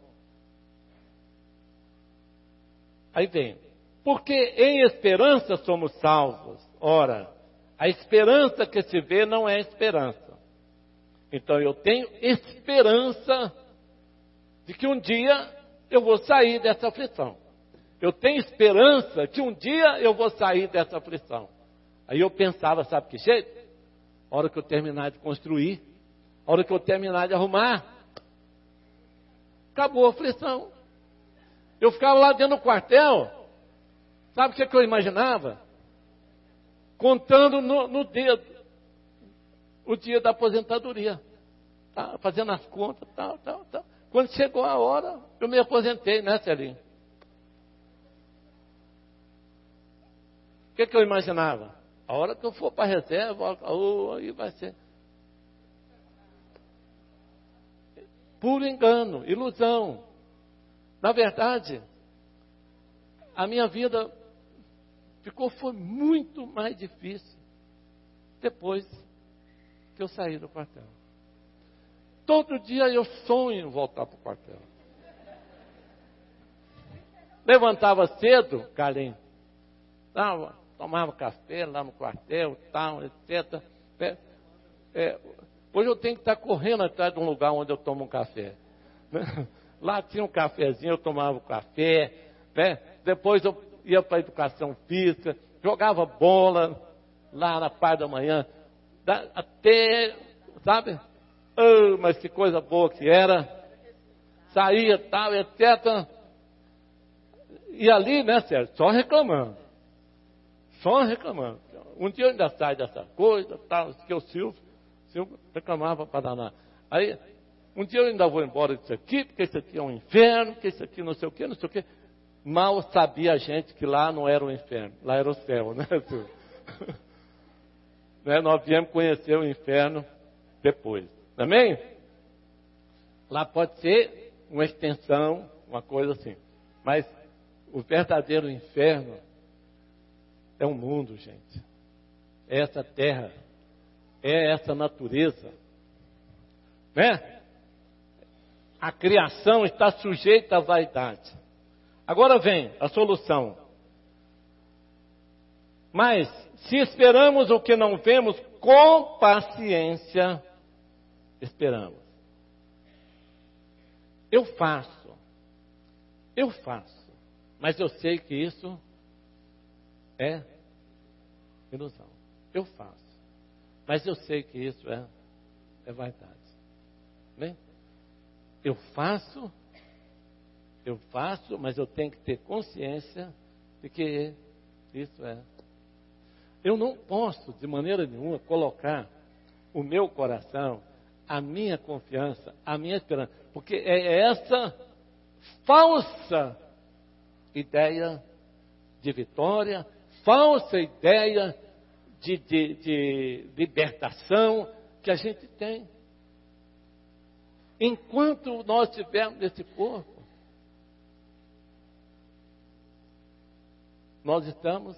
A: aí vem, porque em esperança somos salvos. Ora, a esperança que se vê não é esperança. Então eu tenho esperança de que um dia eu vou sair dessa aflição. Eu tenho esperança que um dia eu vou sair dessa aflição. Aí eu pensava, sabe que jeito? A hora que eu terminar de construir, a hora que eu terminar de arrumar, acabou a aflição. Eu ficava lá dentro do quartel, sabe o que eu imaginava? Contando no dedo o dia da aposentadoria, tá? Fazendo as contas, tal. Quando chegou a hora, eu me aposentei, né, Celinho? O que eu imaginava? A hora que eu for para a reserva, aí vai ser puro engano, ilusão. Na verdade, a minha vida foi muito mais difícil depois que eu saí do quartel. Todo dia eu sonho em voltar para o quartel. Levantava cedo, Carlinhos, tomava café lá no quartel, tal, etc. Hoje eu tenho que estar correndo atrás de um lugar onde eu tomo um café. Lá tinha um cafezinho, eu tomava o café. Né? Depois eu ia para a educação física, jogava bola lá na parte da manhã, até, sabe? Oh, mas que coisa boa que era. Saía, tal, etc. E ali, né, Sérgio, só reclamando. Um dia eu ainda saio dessa coisa, tal, que o Silvio reclamava para danar. Aí, um dia eu ainda vou embora disso aqui, porque isso aqui é um inferno, porque isso aqui não sei o quê, não sei o quê. Mal sabia a gente que lá não era o inferno, lá era o céu, né, Silvio? Né, nós viemos conhecer o inferno depois. Amém? Lá pode ser uma extensão, uma coisa assim. Mas o verdadeiro inferno é o mundo, gente. É essa terra. É essa natureza. Né? A criação está sujeita à vaidade. Agora vem a solução. Mas, se esperamos o que não vemos, com paciência, esperamos. Eu faço, mas eu sei que isso é ilusão. Eu faço, mas eu sei que isso é vaidade. Bem? Eu faço, mas eu tenho que ter consciência de que isso é. Eu não posso, de maneira nenhuma, colocar o meu coração, a minha confiança, a minha esperança, porque é essa falsa ideia de vitória, falsa ideia de libertação que a gente tem. Enquanto nós estivermos nesse corpo, nós estamos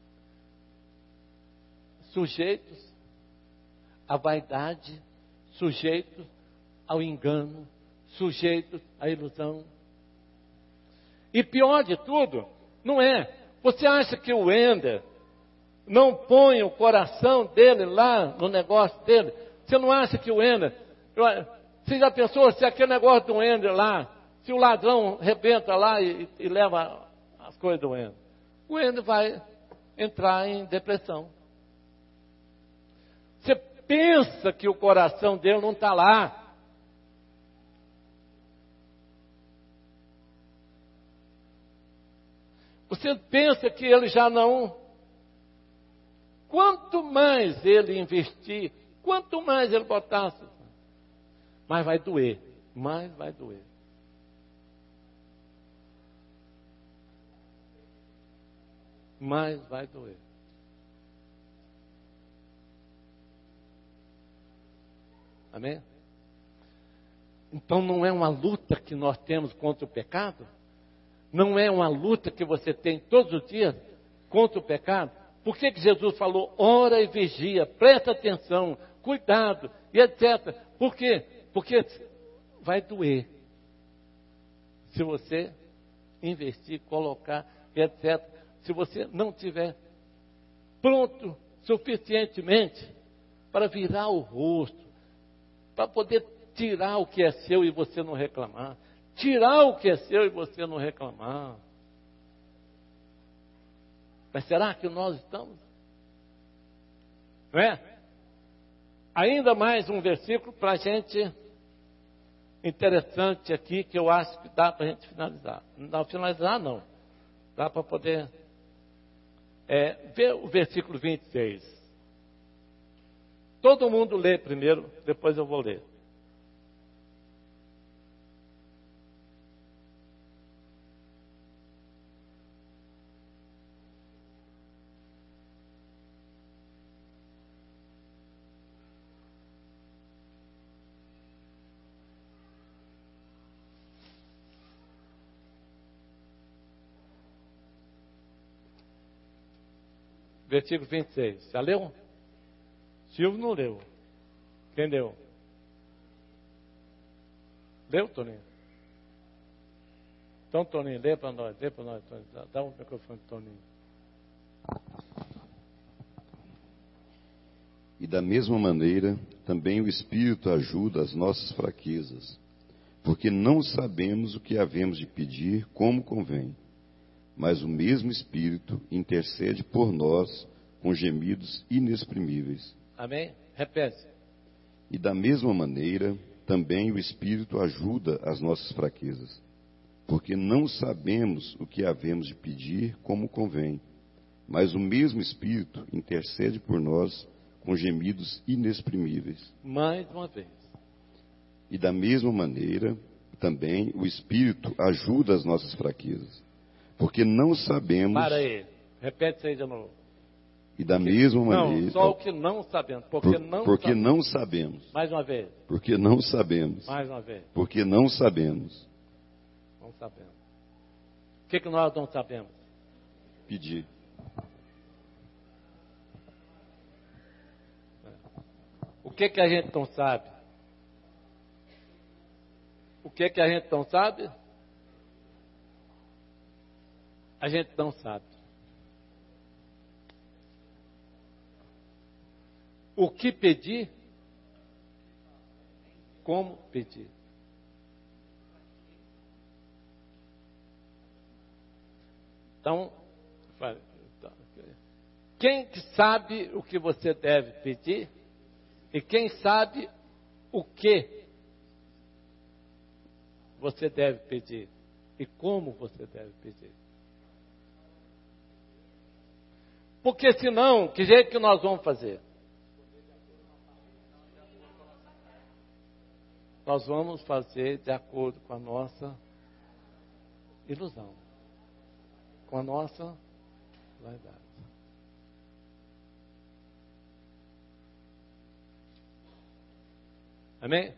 A: sujeitos à vaidade, sujeitos ao engano, sujeitos à ilusão. E pior de tudo, não é, você acha que o Ender não põe o coração dele lá no negócio dele? Você não acha que o Ender, você já pensou se aquele negócio do Ender lá, se o ladrão rebenta lá e leva as coisas do Ender? O Ender vai entrar em depressão. Você pensa que o coração dele não está lá. Você pensa que ele já não. Quanto mais ele investir, quanto mais ele botar, mais vai doer. Mais vai doer. Mais vai doer. Amém? Então não é uma luta que nós temos contra o pecado? Não é uma luta que você tem todos os dias contra o pecado? Por que Jesus falou, ora e vigia, presta atenção, cuidado, e etc. Por quê? Porque vai doer. Se você investir, colocar, etc. Se você não tiver pronto suficientemente para virar o rosto, para poder tirar o que é seu e você não reclamar. Tirar o que é seu e você não reclamar. Mas será que nós estamos? Não é? Ainda mais um versículo para a gente interessante aqui, que eu acho que dá para a gente finalizar. Não finalizar não. Dá para poder ver o versículo 26. Todo mundo lê primeiro, depois eu vou ler. Versículo 26. Já leu? Silvio não leu. Quem leu? Leu, Toninho? Então, Toninho, lê para nós, Toninho. Dá um microfone para Toninho.
D: E da mesma maneira, também o Espírito ajuda as nossas fraquezas, porque não sabemos o que havemos de pedir como convém, mas o mesmo Espírito intercede por nós com gemidos inexprimíveis.
A: Amém? Repete.
D: E da mesma maneira, também o Espírito ajuda as nossas fraquezas, porque não sabemos o que havemos de pedir como convém, mas o mesmo Espírito intercede por nós com gemidos inexprimíveis.
A: Mais uma vez.
D: E da mesma maneira, também o Espírito ajuda as nossas fraquezas, porque não sabemos...
A: Para aí, repete isso aí de novo.
D: E da mesma maneira...
A: Não, só o que não sabemos. Porque
D: não sabemos.
A: Mais uma vez.
D: Porque não sabemos.
A: Mais uma vez.
D: Porque não sabemos.
A: Não sabemos. O que nós não sabemos?
D: Pedir.
A: O que a gente não sabe? O que a gente não sabe? A gente não sabe. O que pedir? Como pedir? Então, quem sabe o que você deve pedir? E quem sabe o que você deve pedir? E como você deve pedir? Porque senão, que jeito que nós vamos fazer? Nós vamos fazer de acordo com a nossa ilusão, com a nossa vaidade. Amém?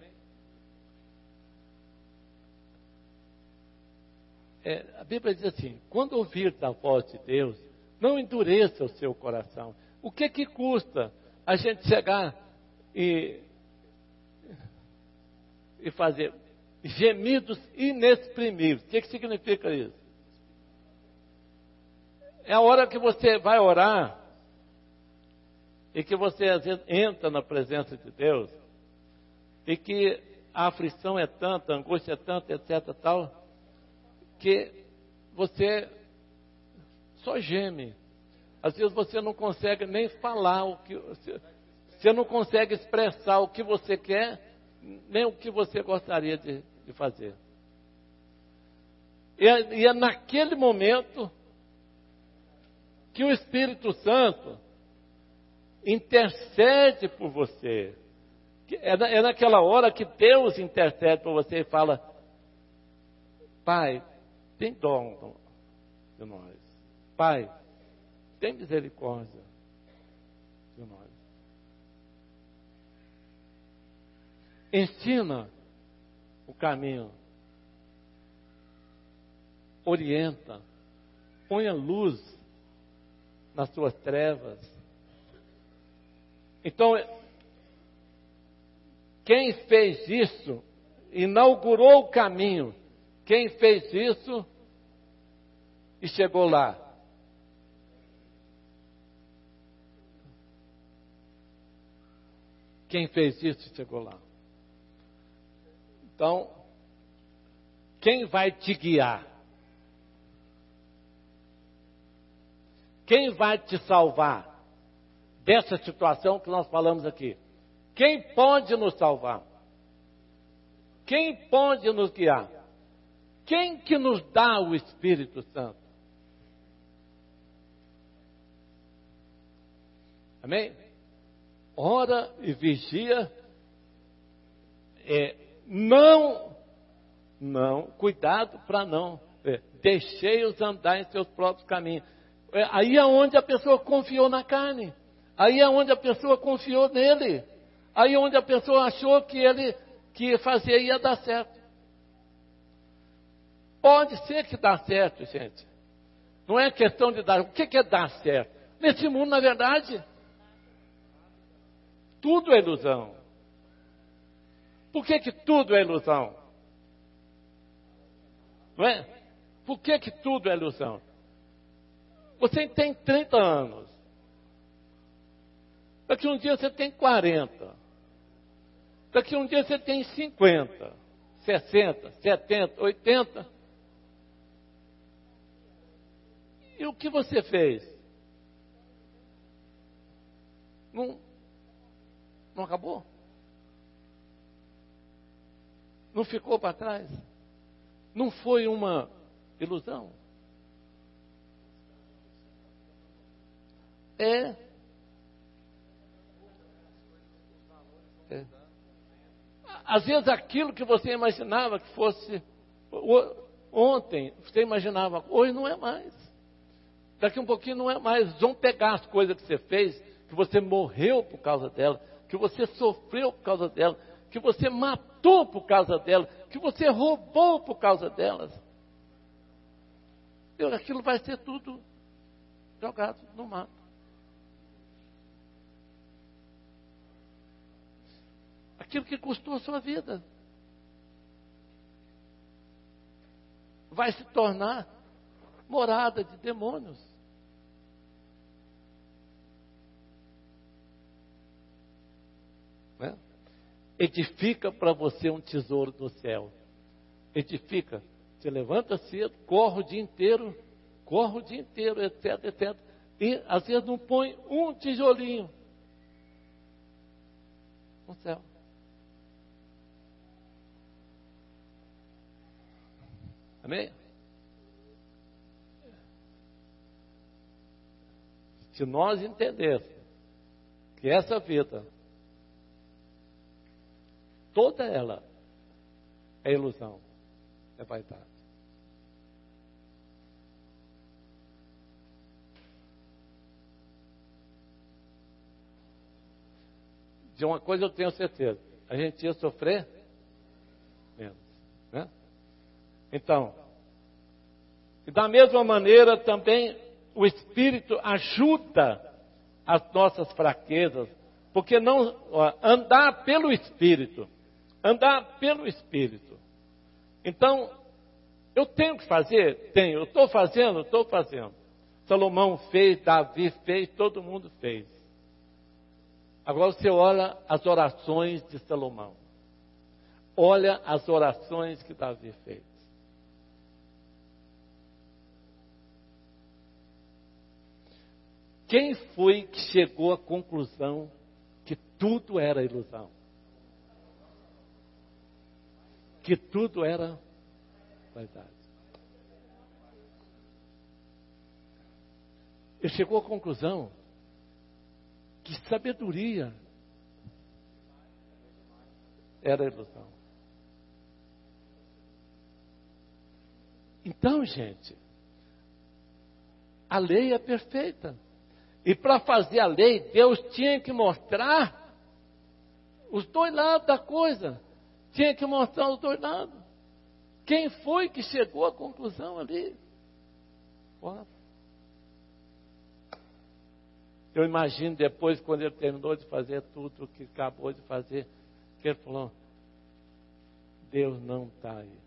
A: A Bíblia diz assim: quando ouvir da voz de Deus, não endureça o seu coração. O que custa a gente chegar e fazer gemidos inexprimíveis? O que significa isso? É a hora que você vai orar e que você às vezes entra na presença de Deus e que a aflição é tanta, a angústia é tanta, etc. tal, que você só geme. Às vezes você não consegue nem falar o que você não consegue expressar o que você quer, nem o que você gostaria de fazer. E é naquele momento que o Espírito Santo intercede por você. É naquela hora que Deus intercede por você e fala: Pai, tem dó de nós. Pai, tem misericórdia de nós. Ensina o caminho. Orienta. Ponha luz nas suas trevas. Então, quem fez isso, inaugurou o caminho. Quem fez isso e chegou lá? Quem fez isso e chegou lá? Então, quem vai te guiar? Quem vai te salvar dessa situação que nós falamos aqui? Quem pode nos salvar? Quem pode nos guiar? Quem que nos dá o Espírito Santo? Amém? Ora e vigia. Cuidado para não. Deixei-os andar em seus próprios caminhos. Aí é onde a pessoa confiou na carne. Aí é onde a pessoa confiou nele. Aí é onde a pessoa achou que ele que fazer ia dar certo. Pode ser que dá certo, gente. Não é questão de dar. O que é dar certo? Nesse mundo, na verdade, tudo é ilusão. Por que tudo é ilusão? Não é? Por que tudo é ilusão? Você tem 30 anos. Daqui um dia você tem 40. Daqui um dia você tem 50, 60, 70, 80. E o que você fez? Não acabou? Não ficou para trás? Não foi uma ilusão? É. Às vezes aquilo que você imaginava que fosse ontem, você imaginava, hoje não é mais. Daqui um pouquinho não é mais. Vão pegar as coisas que você fez, que você morreu por causa dela, que você sofreu por causa dela, que você matou por causa dela, que você roubou por causa delas. Aquilo vai ser tudo jogado no mato. Aquilo que custou a sua vida vai se tornar morada de demônios. Né? Edifica para você um tesouro do céu. Edifica. Você levanta cedo, corre o dia inteiro, etc, etc. E às vezes não põe um tijolinho no céu. Amém? Se nós entendermos que essa vida, toda ela é ilusão, é vaidade. De uma coisa eu tenho certeza, a gente ia sofrer menos, né? Então, e da mesma maneira também o Espírito ajuda as nossas fraquezas, porque não andar pelo Espírito. Então, eu tenho que fazer? Tenho. Eu estou fazendo? Estou fazendo. Salomão fez, Davi fez, todo mundo fez. Agora você olha as orações de Salomão. Olha as orações que Davi fez. Quem foi que chegou à conclusão que tudo era ilusão? Que tudo era vaidade? Ele chegou à conclusão que sabedoria era ilusão. Então, gente, a lei é perfeita. E para fazer a lei, Deus tinha que mostrar os dois lados da coisa. Tinha que mostrar os dois lados. Quem foi que chegou à conclusão ali? Eu imagino depois, quando ele terminou de fazer tudo o que acabou de fazer, que ele falou, Deus não está aí.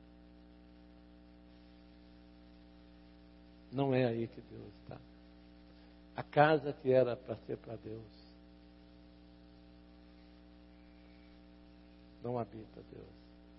A: Não é aí que Deus está. A casa que era para ser para Deus, não habita Deus.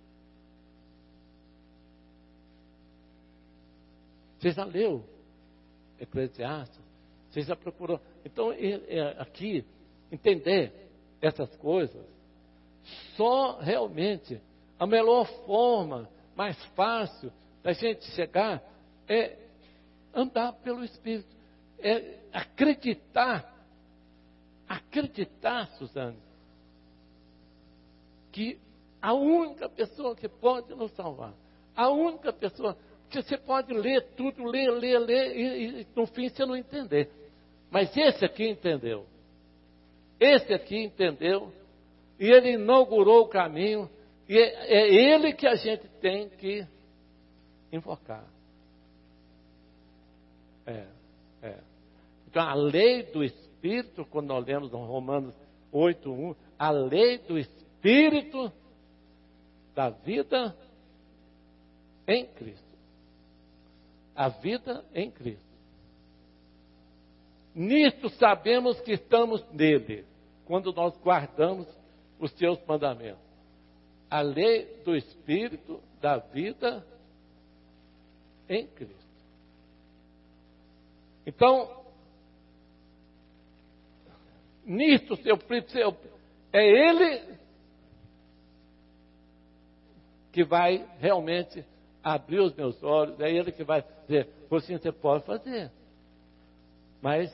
A: Você já leu Eclesiastes? Você já procurou? Então, aqui, entender essas coisas, só realmente a melhor forma, mais fácil da gente chegar é andar pelo Espírito. É acreditar, Suzane, que a única pessoa que pode nos salvar, a única pessoa, porque você pode ler tudo, ler, e no fim você não entender. Mas esse aqui entendeu, e ele inaugurou o caminho, e é ele que a gente tem que invocar. Então, a lei do Espírito, quando nós lemos em Romanos 8:1, a lei do Espírito da vida em Cristo. A vida em Cristo. Nisto sabemos que estamos nele, quando nós guardamos os seus mandamentos. A lei do Espírito da vida em Cristo. Então, nisto é Ele que vai realmente abrir os meus olhos, é Ele que vai dizer, assim você pode fazer, mas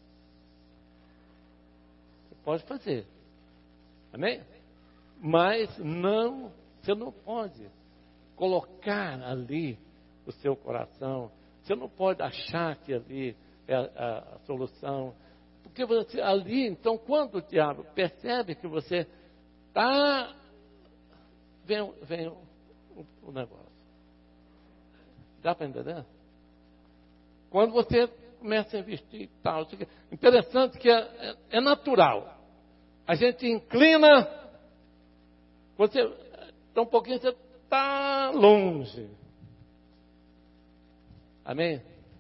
A: você pode fazer, amém? Mas não, você não pode colocar ali o seu coração, você não pode achar que ali é a solução, porque você, ali, então, quando o diabo percebe que você está, vem o negócio. Dá para entender? Quando você começa a investir e tal, interessante que é natural. A gente inclina, você está um pouquinho, você está longe. Amém?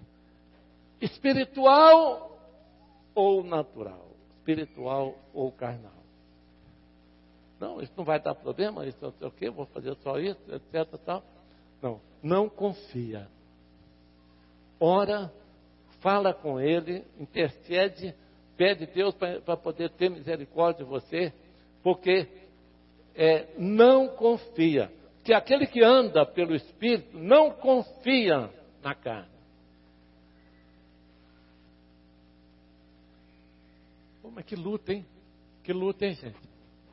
A: Espiritual ou natural? Espiritual ou carnal? Não, isso não vai dar problema, isso não sei o quê, vou fazer só isso, etc. Tal. Não confia. Ora, fala com ele, intercede, pede Deus para poder ter misericórdia de você, porque não confia. Que aquele que anda pelo Espírito não confia na carne. Pô, mas que luta, hein? Que luta, hein, gente?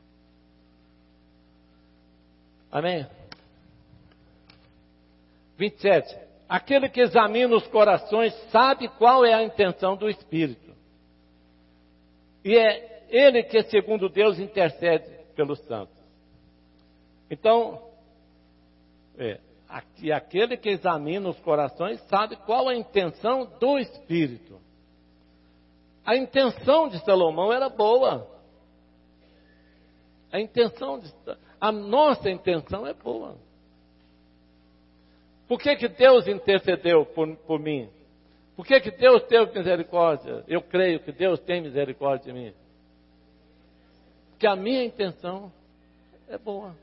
A: Amém? 27. Aquele que examina os corações sabe qual é a intenção do Espírito. E é Ele que, segundo Deus, intercede pelos santos. Então, aquele que examina os corações sabe qual a intenção do Espírito. A intenção de Salomão era boa. A nossa intenção é boa. Por que Deus intercedeu por mim? Por que Deus teve misericórdia? Eu creio que Deus tem misericórdia de mim. Porque a minha intenção é boa.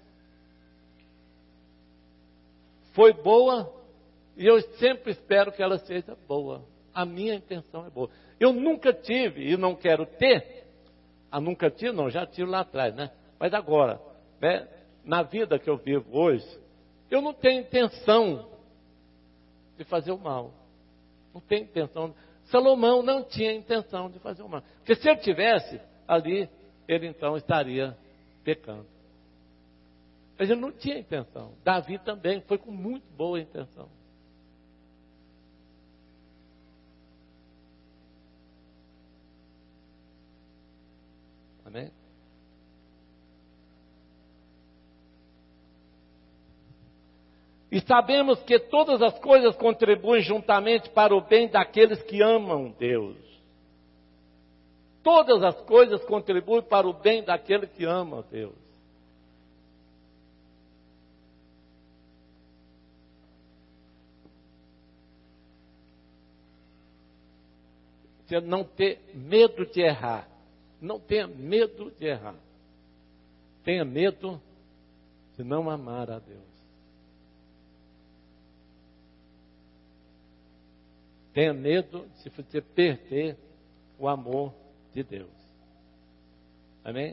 A: Foi boa e eu sempre espero que ela seja boa. A minha intenção é boa. Eu nunca tive e não quero ter. Nunca tive, não, já tive lá atrás, né? Mas agora, né, na vida que eu vivo hoje, eu não tenho intenção de fazer o mal. Não tenho intenção. Salomão não tinha intenção de fazer o mal. Porque se ele tivesse, ali, ele então estaria pecando. Mas ele não tinha intenção. Davi também foi com muito boa intenção. Amém? E sabemos que todas as coisas contribuem juntamente para o bem daqueles que amam Deus. Todas as coisas contribuem para o bem daquele que ama Deus. Você não ter medo de errar. Não tenha medo de errar. Tenha medo de não amar a Deus. Tenha medo de você perder o amor de Deus. Amém?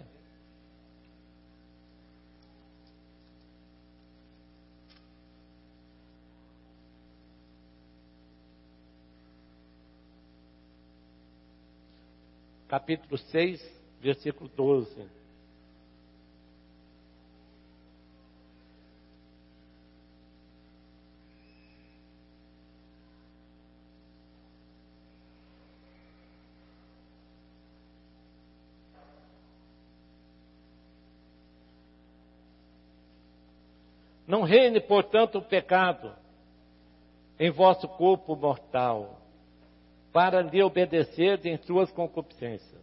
A: Capítulo 6, versículo 12. Não reine, portanto, o pecado em vosso corpo mortal, para lhe obedecer em suas concupiscências.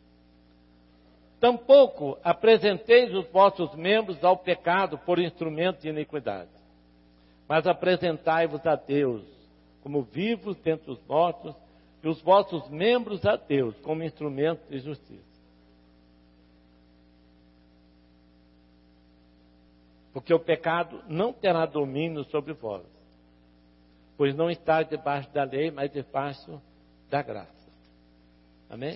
A: Tampouco apresenteis os vossos membros ao pecado por instrumento de iniquidade, mas apresentai-vos a Deus como vivos dentre os mortos, e os vossos membros a Deus como instrumentos de justiça. Porque o pecado não terá domínio sobre vós, pois não estáis debaixo da lei, mas debaixo da graça. Amém?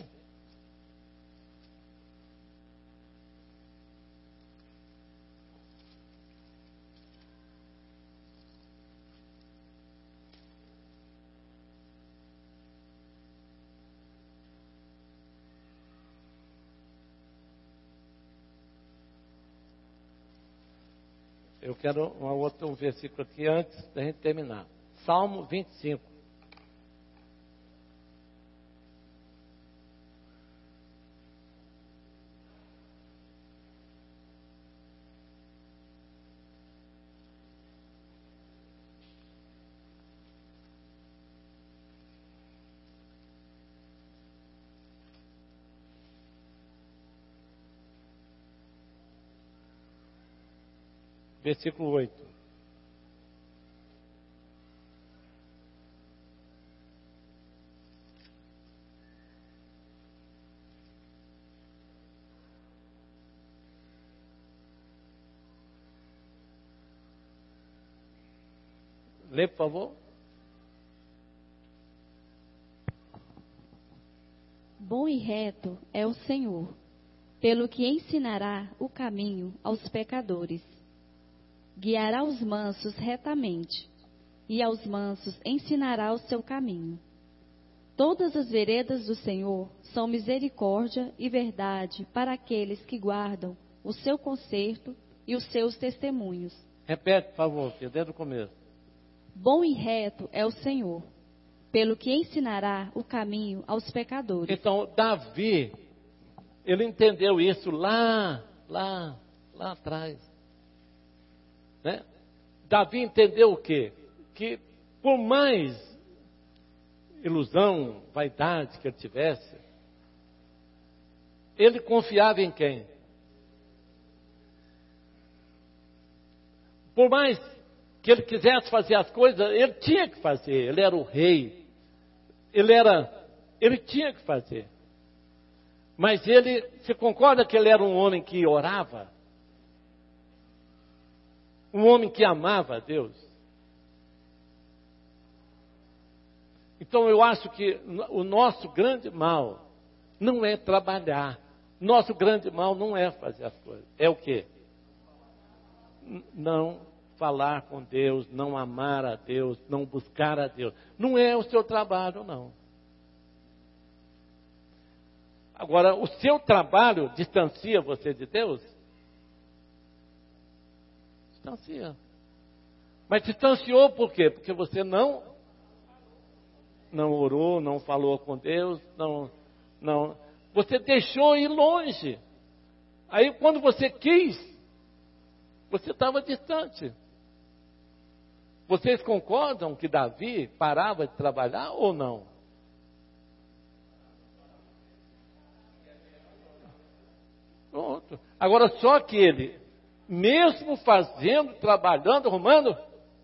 A: Eu quero um versículo aqui antes da gente terminar. Salmo 25. Versículo 8. Lê, por favor.
E: Bom e reto é o Senhor, pelo que ensinará o caminho aos pecadores. Guiará os mansos retamente, e aos mansos ensinará o seu caminho. Todas as veredas do Senhor são misericórdia e verdade para aqueles que guardam o seu conserto e os seus testemunhos.
A: Repete, por favor, filho, desde o começo.
E: Bom e reto é o Senhor, pelo que ensinará o caminho aos pecadores.
A: Então, Davi, ele entendeu isso lá atrás. Né? Davi entendeu o quê? Que por mais ilusão, vaidade que ele tivesse, ele confiava em quem? Por mais que ele quisesse fazer as coisas, ele tinha que fazer. Ele era o rei. Ele tinha que fazer. Mas você concorda que ele era um homem que orava? Um homem que amava a Deus? Então eu acho que o nosso grande mal não é trabalhar. Nosso grande mal não é fazer as coisas. É o quê? Não falar com Deus, não amar a Deus, não buscar a Deus. Não é o seu trabalho, não. Agora, o seu trabalho distancia você de Deus? Distancia. Mas distanciou por quê? Porque você não orou, não falou com Deus, não. Você deixou ir longe. Aí quando você quis, você estava distante. Vocês concordam que Davi parava de trabalhar ou não? Pronto. Agora só que ele, mesmo fazendo, trabalhando, arrumando,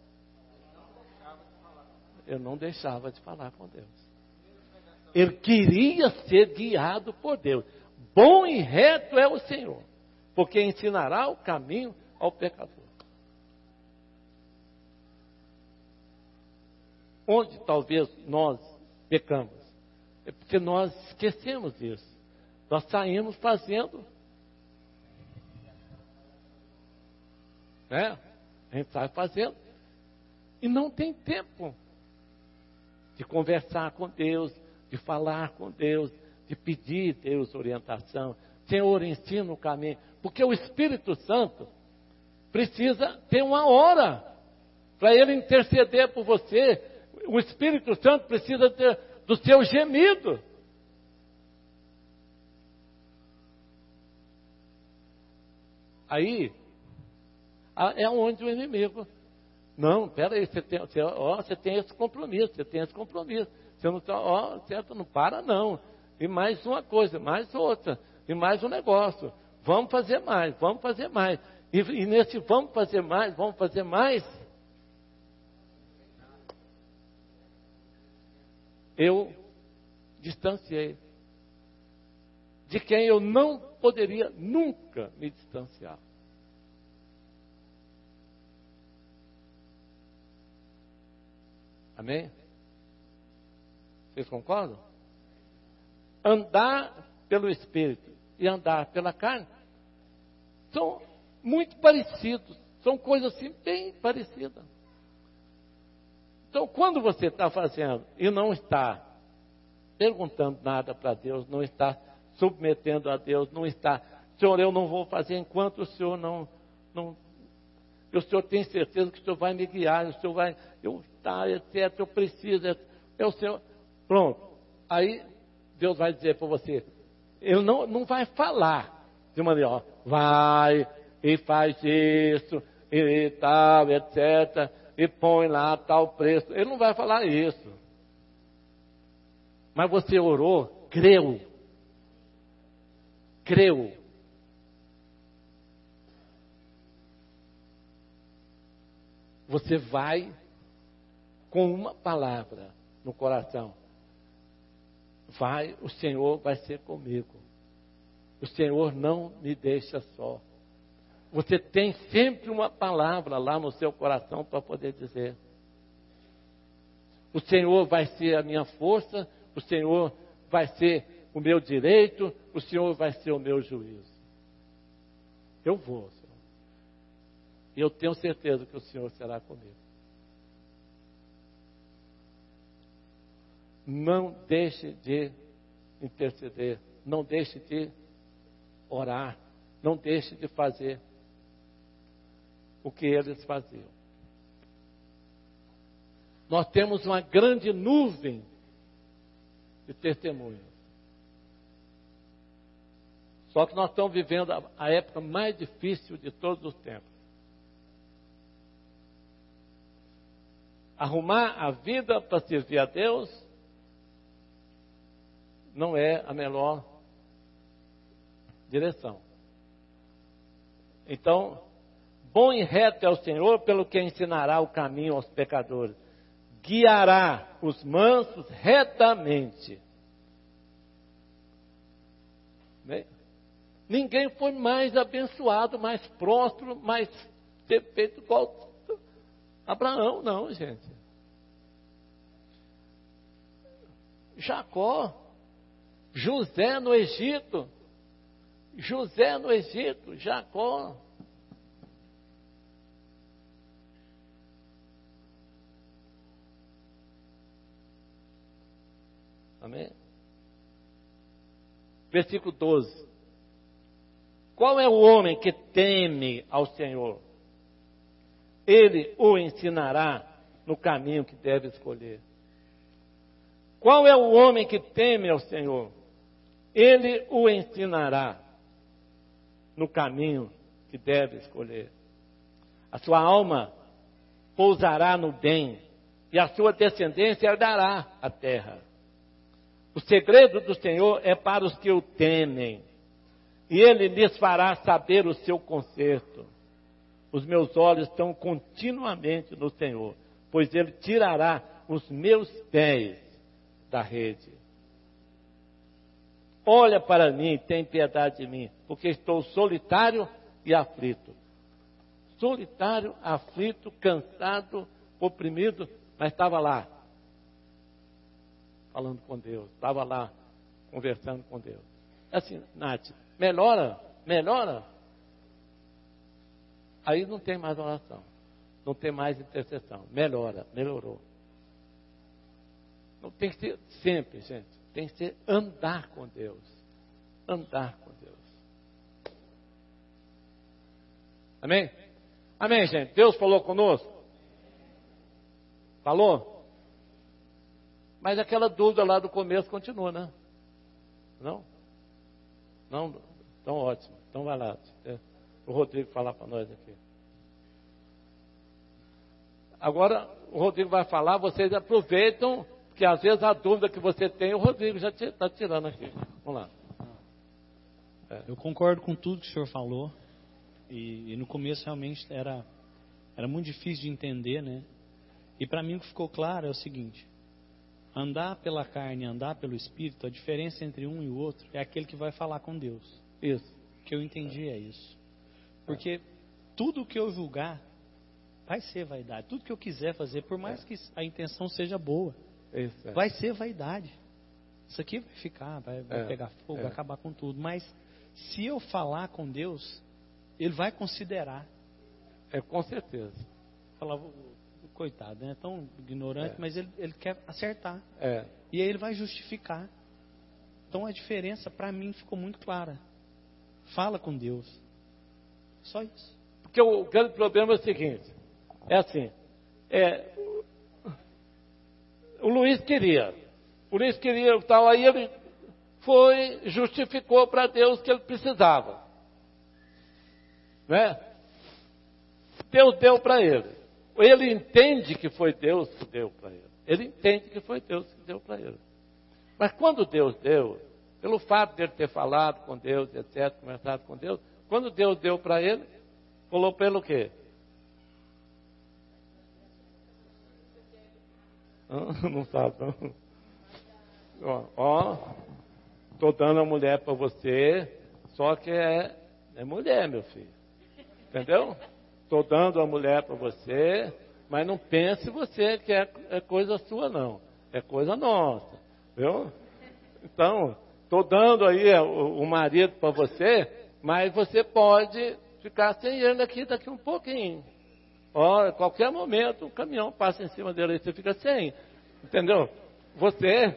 A: eu não deixava de falar com Deus. Ele queria ser guiado por Deus. Bom e reto é o Senhor, porque ensinará o caminho ao pecador. Onde talvez nós pecamos? É porque nós esquecemos disso. Nós saímos fazendo. Né? A gente sai fazendo. E não tem tempo de conversar com Deus, de falar com Deus, de pedir a Deus orientação. Senhor, ensina o caminho. Porque o Espírito Santo precisa ter uma hora para ele interceder por você. O Espírito Santo precisa do seu gemido. Aí é onde o inimigo. Não, peraí, você tem esse compromisso, Você não está, certo, não para não. E mais uma coisa, mais outra, e mais um negócio. Vamos fazer mais, vamos fazer mais. E nesse vamos fazer mais, eu distanciei de quem eu não poderia nunca me distanciar. Amém? Vocês concordam? Andar pelo Espírito e andar pela carne são muito parecidos. São coisas assim bem parecidas. Então, quando você está fazendo e não está perguntando nada para Deus, não está submetendo a Deus, não está, Senhor, eu não vou fazer enquanto o Senhor não o Senhor tem certeza que o Senhor vai me guiar, o Senhor vai, etc, eu preciso, é o Senhor. Pronto. Aí Deus vai dizer para você, Ele não vai falar de maneira, vai e faz isso, e tal, etc, e põe lá tal preço. Ele não vai falar isso. Mas você orou, creu. Você vai com uma palavra no coração. O Senhor vai ser comigo. O Senhor não me deixa só. Você tem sempre uma palavra lá no seu coração para poder dizer. O Senhor vai ser a minha força, o Senhor vai ser o meu direito, o Senhor vai ser o meu juízo. Eu vou, Senhor. E eu tenho certeza que o Senhor será comigo. Não deixe de interceder, não deixe de orar, não deixe de fazer o que eles faziam. Nós temos uma grande nuvem de testemunhas. Só que nós estamos vivendo a época mais difícil de todos os tempos. Arrumar a vida para servir a Deus não é a melhor direção. Então, bom e reto é o Senhor, pelo que ensinará o caminho aos pecadores. Guiará os mansos retamente. Bem, ninguém foi mais abençoado, mais próspero, mais perfeito igual Abraão, não, gente. Jacó, José no Egito, Jacó. Amém? Versículo 12. Qual é o homem que teme ao Senhor? Ele o ensinará no caminho que deve escolher. Qual é o homem que teme ao Senhor? Ele o ensinará no caminho que deve escolher. A sua alma pousará no bem, e a sua descendência herdará a terra. O segredo do Senhor é para os que o temem, e Ele lhes fará saber o seu conserto. Os meus olhos estão continuamente no Senhor, pois Ele tirará os meus pés da rede. Olha para mim e tem piedade de mim, porque estou solitário e aflito. Solitário, aflito, cansado, oprimido, mas estava lá, falando com Deus, estava lá, conversando com Deus. Assim, Nath, melhora? Aí não tem mais oração, não tem mais intercessão, melhorou. Não tem que ser sempre, gente, tem que ser andar com Deus. Amém? Amém, gente? Deus falou conosco? Falou? Mas aquela dúvida lá do começo continua, né? Não? Então ótimo. Então vai lá. O Rodrigo falar para nós aqui. Agora o Rodrigo vai falar, vocês aproveitam Porque às vezes a dúvida que você tem, o Rodrigo já está tirando aqui. Vamos lá.
F: Eu concordo com tudo que o senhor falou. E no começo realmente era muito difícil de entender, né? E para mim o que ficou claro é o seguinte: andar pela carne e andar pelo Espírito, a diferença entre um e o outro é aquele que vai falar com Deus.
A: Isso.
F: O que eu entendi é isso. Porque tudo que eu julgar vai ser vaidade. Tudo que eu quiser fazer, por mais que a intenção seja boa,
A: Isso.
F: vai ser vaidade. Isso aqui vai ficar, vai pegar fogo, vai acabar com tudo. Mas se eu falar com Deus, Ele vai considerar.
A: Com certeza.
F: Falava, coitado, né? Tão ignorante, mas ele quer acertar.
A: É.
F: E aí ele vai justificar. Então a diferença para mim ficou muito clara. Fala com Deus. Só isso.
A: Porque o grande problema é o seguinte: é assim. O Luiz queria tal, aí ele justificou para Deus que ele precisava. Né? Deus deu para ele. Ele entende que foi Deus que deu para ele. Ele entende que foi Deus que deu para ele. Mas quando Deus deu, pelo fato de ele ter falado com Deus, etc., conversado com Deus, quando Deus deu para ele, falou para ele o quê? Não sabe, não. Estou dando a mulher para você, só que é mulher, meu filho. Entendeu? Estou dando a mulher para você, mas não pense você que é coisa sua, não. É coisa nossa. Viu? Então, estou dando aí o marido para você, mas você pode ficar sem ele daqui um pouquinho. A qualquer momento o caminhão passa em cima dele e você fica sem. Entendeu? Você...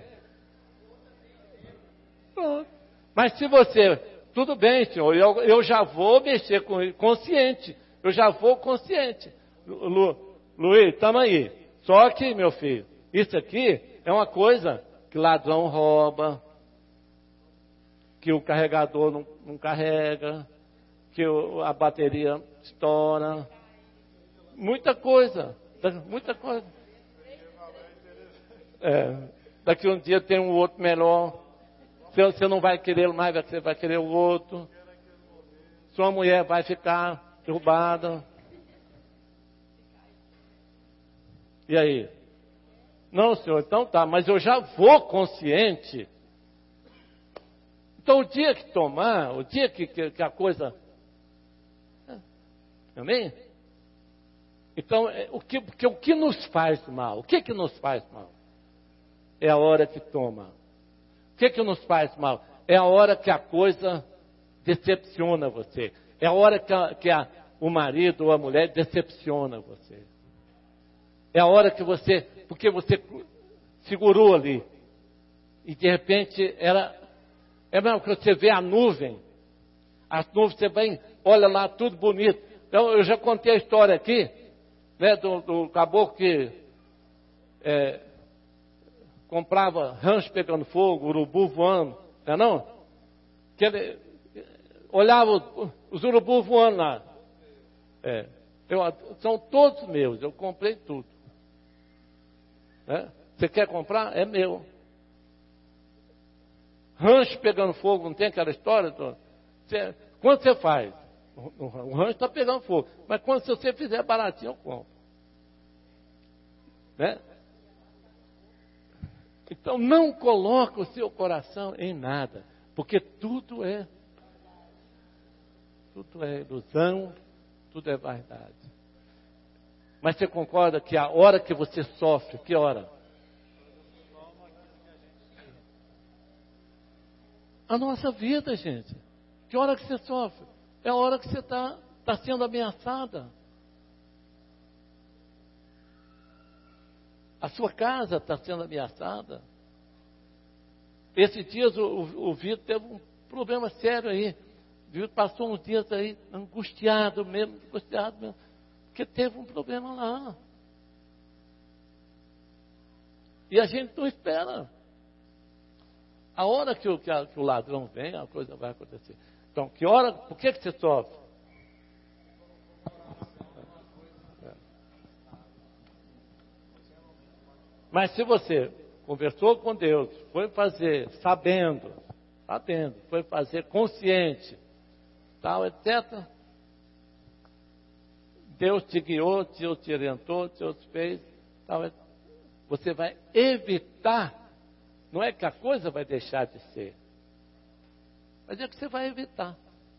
A: Pronto. Mas se você... Tudo bem, senhor, eu já vou mexer com ele, consciente. Eu já vou consciente. Luiz, estamos aí. Só que, meu filho, isso aqui é uma coisa que ladrão rouba, que o carregador não carrega, que a bateria estoura. Muita coisa. Daqui um dia tem um outro melhor. Você não vai querer mais, você vai querer o outro. Sua mulher vai ficar derrubada. E aí? Não, senhor, então tá, mas eu já vou consciente. Então o dia que tomar, o dia que a coisa... Amém? Então, o que nos faz mal? O que nos faz mal? É a hora que toma. O que nos faz mal? É a hora que a coisa decepciona você. É a hora que o marido ou a mulher decepciona você. É a hora que porque você segurou ali. E de repente é mesmo que você vê a nuvem. As nuvens, você vai, olha lá, tudo bonito. Então, eu já contei a história aqui, né, do caboclo que comprava rancho pegando fogo, urubu voando, não é não? Que ele olhava os urubus voando lá. São todos meus, eu comprei tudo. Você quer comprar? É meu. Rancho pegando fogo, não tem aquela história? Quando você faz? O rancho está pegando fogo. Mas se você fizer baratinho, eu compro. Né? Então não coloque o seu coração em nada. Porque tudo é ilusão, tudo é vaidade. Mas você concorda que a hora que você sofre, que hora? A nossa vida, gente. Que hora que você sofre? É a hora que você está sendo ameaçada. A sua casa está sendo ameaçada. Esses dias o Vitor teve um problema sério aí. O Vitor passou uns dias aí angustiado mesmo, porque teve um problema lá. E a gente não espera. A hora que o ladrão vem, a coisa vai acontecer. Então, por que você sofre? Mas se você conversou com Deus, foi fazer sabendo, foi fazer consciente, tal, etc. Deus te guiou, Deus te orientou, Deus fez, tal, você vai evitar, não é que a coisa vai deixar de ser, mas é que você vai evitar.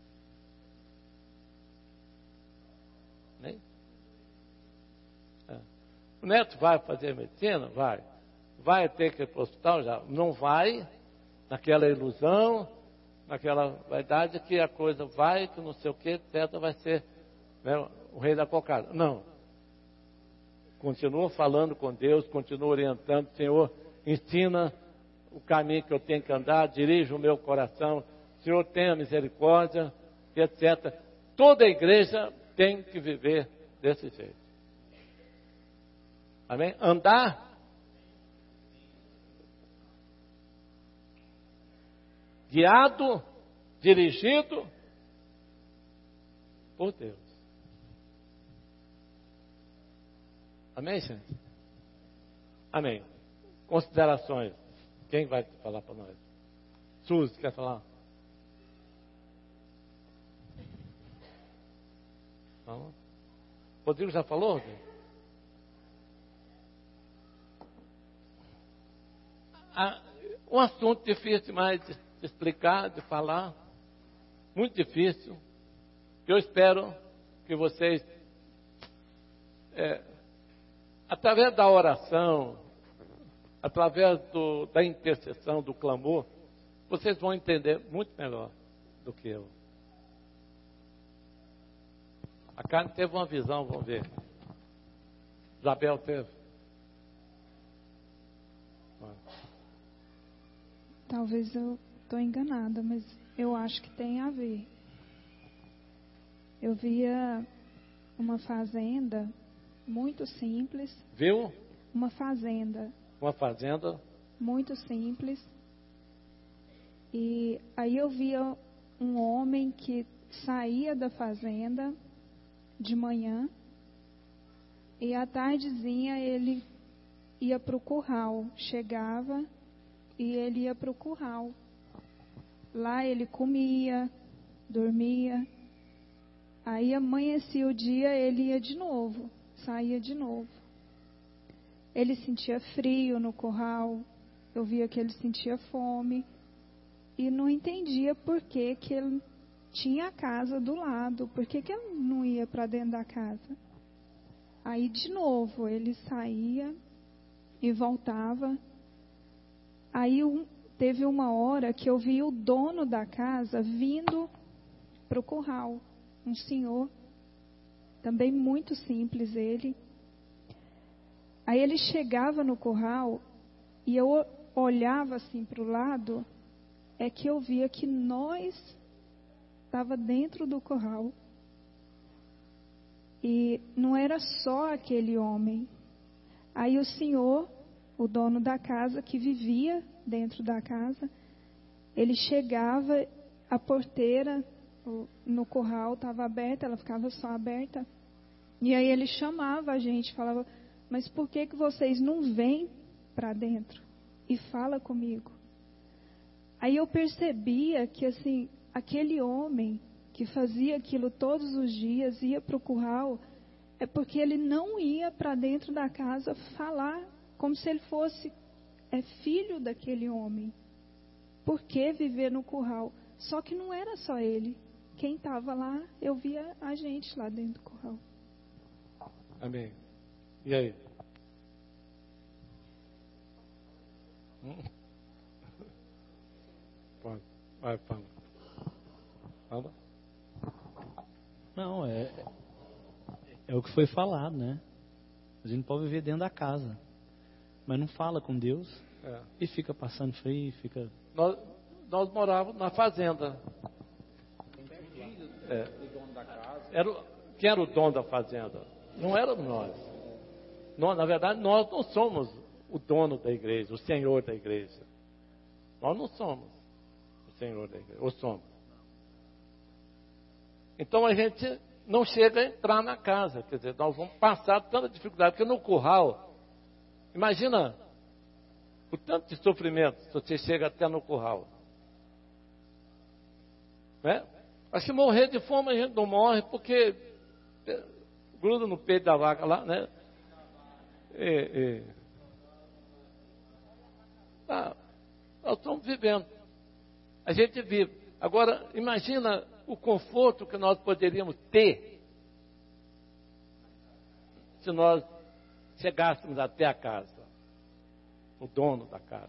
A: O neto vai fazer medicina? Vai. Vai ter que ir para o hospital? Já. Não vai, naquela ilusão, naquela vaidade que a coisa vai, que não sei o que, etc. Vai ser, né, o rei da cocada. Não. Continua falando com Deus, continua orientando. Senhor, ensina o caminho que eu tenho que andar, dirige o meu coração. Senhor, tenha misericórdia, etc. Toda a igreja tem que viver desse jeito. Amém? Andar guiado, dirigido por Deus. Amém, gente? Amém. Considerações. Quem vai falar para nós? Suzy, quer falar? Não? Rodrigo já falou? Um assunto difícil demais de explicar, de falar, muito difícil. Eu espero que vocês, através da oração, através da intercessão, do clamor, vocês vão entender muito melhor do que eu. A Karen teve uma visão, vamos ver. Isabel teve.
G: Talvez eu estou enganada, mas eu acho que tem a ver. Eu via uma fazenda muito simples.
A: Viu?
G: Uma fazenda.
A: Uma fazenda.
G: Muito simples. E aí eu via um homem que saía da fazenda de manhã e à tardezinha ele ia para o curral. Chegava e ele ia para o curral. Lá ele comia, dormia. Aí amanhecia o dia, ele ia de novo, saía de novo. Ele sentia frio no curral. Eu via que ele sentia fome. E não entendia por que ele tinha a casa do lado. Por que ele não ia para dentro da casa? Aí de novo ele saía e voltava. Aí teve uma hora que eu vi o dono da casa vindo para o curral. Um senhor, também muito simples ele. Aí ele chegava no curral e eu olhava assim para o lado, é que eu via que nós estava dentro do curral. E não era só aquele homem. Aí o senhor, o dono da casa, que vivia dentro da casa, ele chegava, a porteira no curral estava aberta, ela ficava só aberta. E aí ele chamava a gente, falava, mas por que vocês não vêm para dentro e fala comigo? Aí eu percebia que assim, aquele homem que fazia aquilo todos os dias, ia para o curral, é porque ele não ia para dentro da casa falar, como se ele fosse filho daquele homem. Por que viver no curral? Só que não era só ele. Quem estava lá, eu via a gente lá dentro do curral.
A: Amém. E aí? Pode. Vai, fala. Fala.
F: Não, é o que foi falado, né? A gente pode viver dentro da casa, mas não fala com Deus e fica passando frio, fica...
A: Nós morávamos na fazenda. Quem era o dono da fazenda? Não éramos nós. Na verdade, nós não somos o dono da igreja, o senhor da igreja. Nós não somos o senhor da igreja, ou somos. Então a gente não chega a entrar na casa. Quer dizer, nós vamos passar tanta dificuldade, porque no curral, imagina, o tanto de sofrimento, se você chega até no curral. Né? Acho que morrer de fome a gente não morre, porque gruda no peito da vaca lá, né? Nós estamos vivendo. A gente vive. Agora, imagina o conforto que nós poderíamos ter se nós chegássemos até a casa, o dono da casa.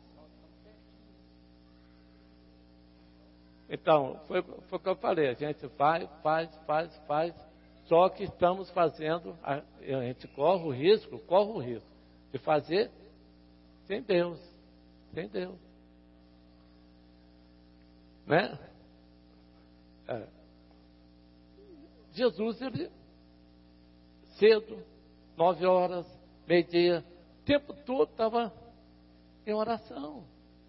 A: Então, foi o que eu falei, a gente vai, faz, só que estamos fazendo, a gente corre o risco de fazer sem Deus. Né? Jesus, ele, cedo, 9 horas, meio-dia, o tempo todo estava em oração,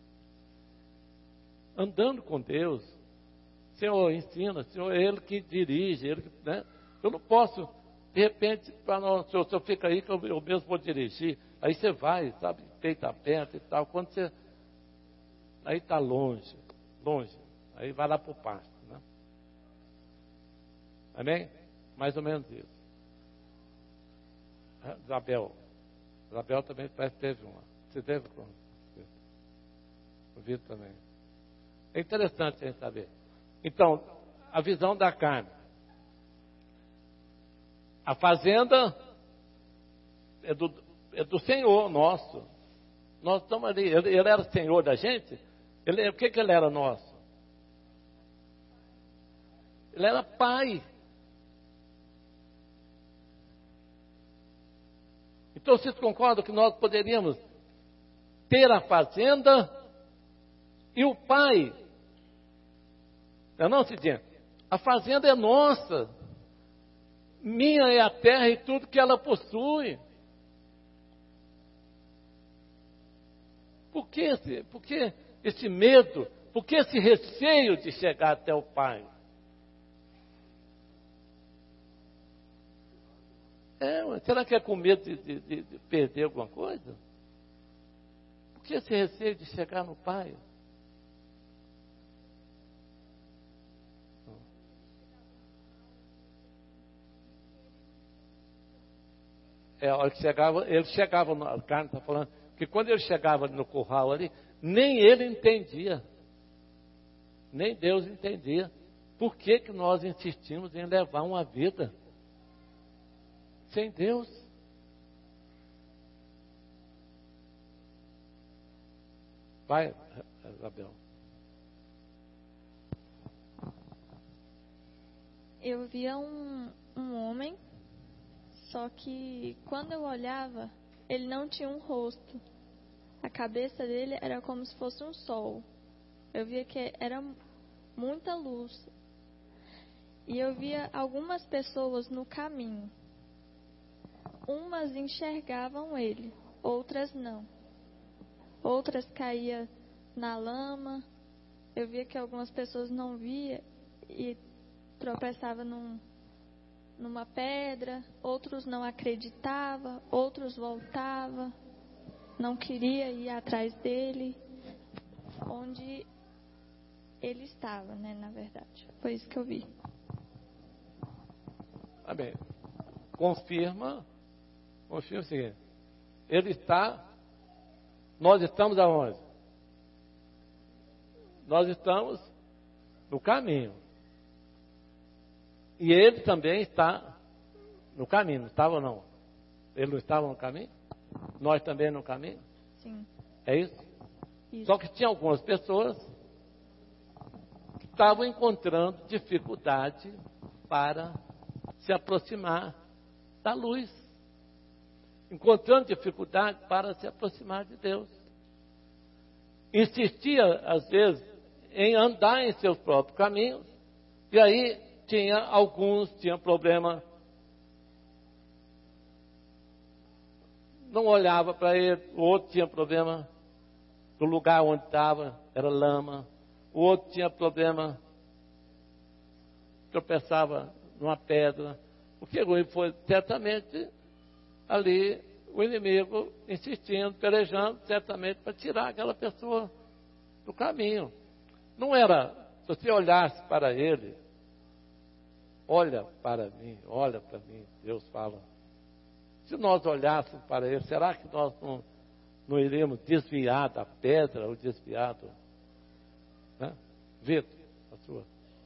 A: andando com Deus. Senhor, ensina, Senhor, Ele que dirige, Ele que, né? Eu não posso, de repente, Senhor, fica aí que eu mesmo vou dirigir. Aí você vai, sabe, peito aberto e tal. Quando você, aí está longe, aí vai lá para o pasto, né? Amém? Mais ou menos isso. Isabel também parece que teve uma. Você teve como? O Vitor também. É interessante a gente saber. Então, a visão da carne. A fazenda é do Senhor nosso. Nós estamos ali. Ele era Senhor da gente. O que ele era nosso? Ele era Pai. Então vocês concordam que nós poderíamos ter a fazenda e o Pai? Não, Cidinha? A fazenda é nossa. Minha é a terra e tudo que ela possui. Por que esse medo? Por que esse receio de chegar até o Pai? Será que é com medo de perder alguma coisa? Por que esse receio de chegar no Pai? A hora que ele chegava, a carne está falando, que quando ele chegava no curral ali, nem ele entendia, nem Deus entendia. Por que nós insistimos em levar uma vida sem Deus? Vai, Isabel.
H: Eu via um homem, só que quando eu olhava, ele não tinha um rosto. A cabeça dele era como se fosse um sol. Eu via que era muita luz. E eu via algumas pessoas no caminho. Umas enxergavam ele, outras não. Outras caíam na lama. Eu via que algumas pessoas não via e tropeçavam numa pedra. Outros não acreditavam, outros voltavam. Não queria ir atrás dele, onde ele estava, né, na verdade. Foi isso que eu vi.
A: Amém. Confirma o seguinte. Ele está, nós estamos aonde? Nós estamos no caminho. E ele também está no caminho, não estava ou não? Ele não estava no caminho? Nós também no caminho?
H: Sim.
A: É isso? Só que tinha algumas pessoas que estavam encontrando dificuldade para se aproximar da luz. Encontrando dificuldade para se aproximar de Deus. Insistia, às vezes, em andar em seus próprios caminhos. E aí, alguns tinham problema. Não olhava para ele. O outro tinha problema do lugar onde estava, era lama. O outro tinha problema, tropeçava numa pedra. Porque foi certamente ali o inimigo insistindo, pelejando, certamente para tirar aquela pessoa do caminho. Não era, se você olhasse para ele, olha para mim, Deus fala. Se nós olhássemos para ele, será que nós não iríamos desviar da pedra ou desviar do... Né? Vitor, a sua.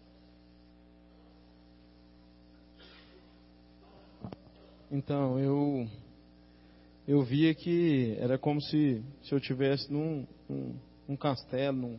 I: Então, eu via que era como se eu estivesse num castelo,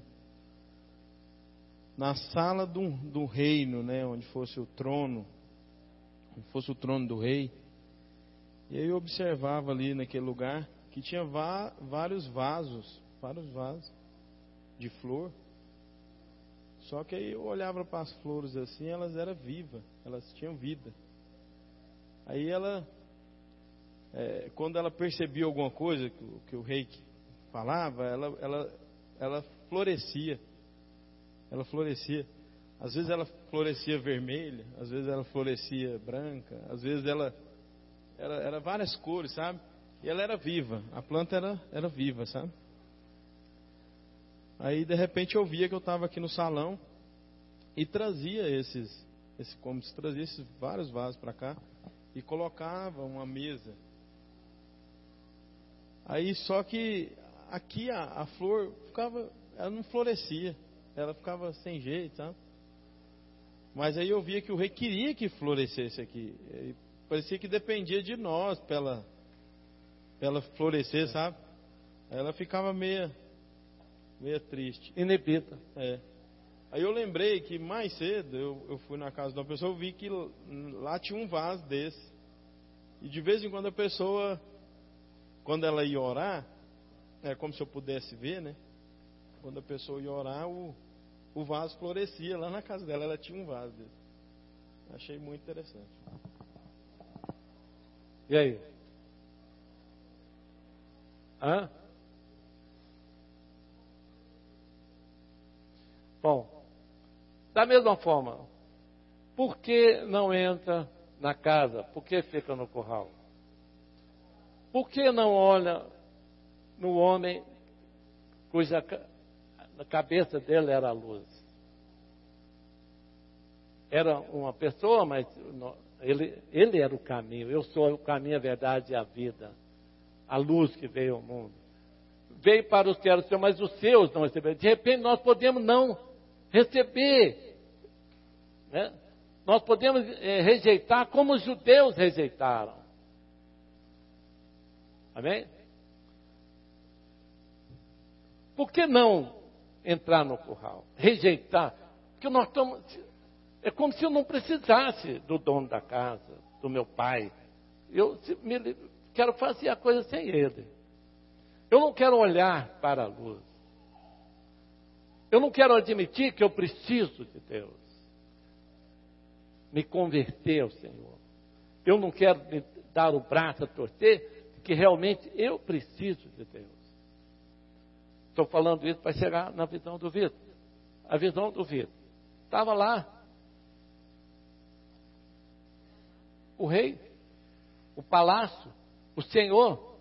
I: na sala do reino, né, onde fosse o trono do rei. E aí eu observava ali naquele lugar que tinha vários vasos de flor. Só que aí eu olhava para as flores assim, elas eram vivas, elas tinham vida. Aí ela, quando ela percebia alguma coisa que o rei falava, ela florescia. Ela florescia. Às vezes ela florescia vermelha, às vezes ela florescia branca, às vezes ela era várias cores, sabe? E ela era viva, a planta era viva, sabe? Aí de repente eu via que eu estava aqui no salão e trazia como se trazia esses vários vasos para cá e colocava uma mesa. Aí só que aqui a flor ela não florescia, ela ficava sem jeito, sabe? Mas aí eu via que o rei queria que florescesse aqui. E parecia que dependia de nós para ela florescer, sabe? Aí ela ficava meia triste.
A: Inibida.
I: Aí eu lembrei que mais cedo eu fui na casa de uma pessoa, eu vi que lá tinha um vaso desse. E de vez em quando a pessoa, quando ela ia orar, é como se eu pudesse ver, né? Quando a pessoa ia orar, o vaso florescia lá na casa dela, ela tinha um vaso desse. Achei muito interessante.
A: E aí? Bom, da mesma forma, por que não entra na casa? Por que fica no curral? Por que não olha no homem cuja cabeça dele era a luz? Era uma pessoa, mas ele era o caminho. Eu sou o caminho, a verdade e a vida. A luz que veio ao mundo. Veio para os que eram seus, mas os seus não receberam. De repente nós podemos não receber. Né? Nós podemos rejeitar como os judeus rejeitaram. Amém? Por que não entrar no curral? Rejeitar. Porque nós estamos... É como se eu não precisasse do dono da casa, do meu pai. Eu quero fazer a coisa sem ele. Eu não quero olhar para a luz. Eu não quero admitir que eu preciso de Deus. Me converter ao Senhor. Eu não quero me dar o braço a torcer, que realmente eu preciso de Deus. Estou falando isso para chegar na visão do Vitor. A visão do Vitor. Estava lá. O rei, o palácio, o Senhor,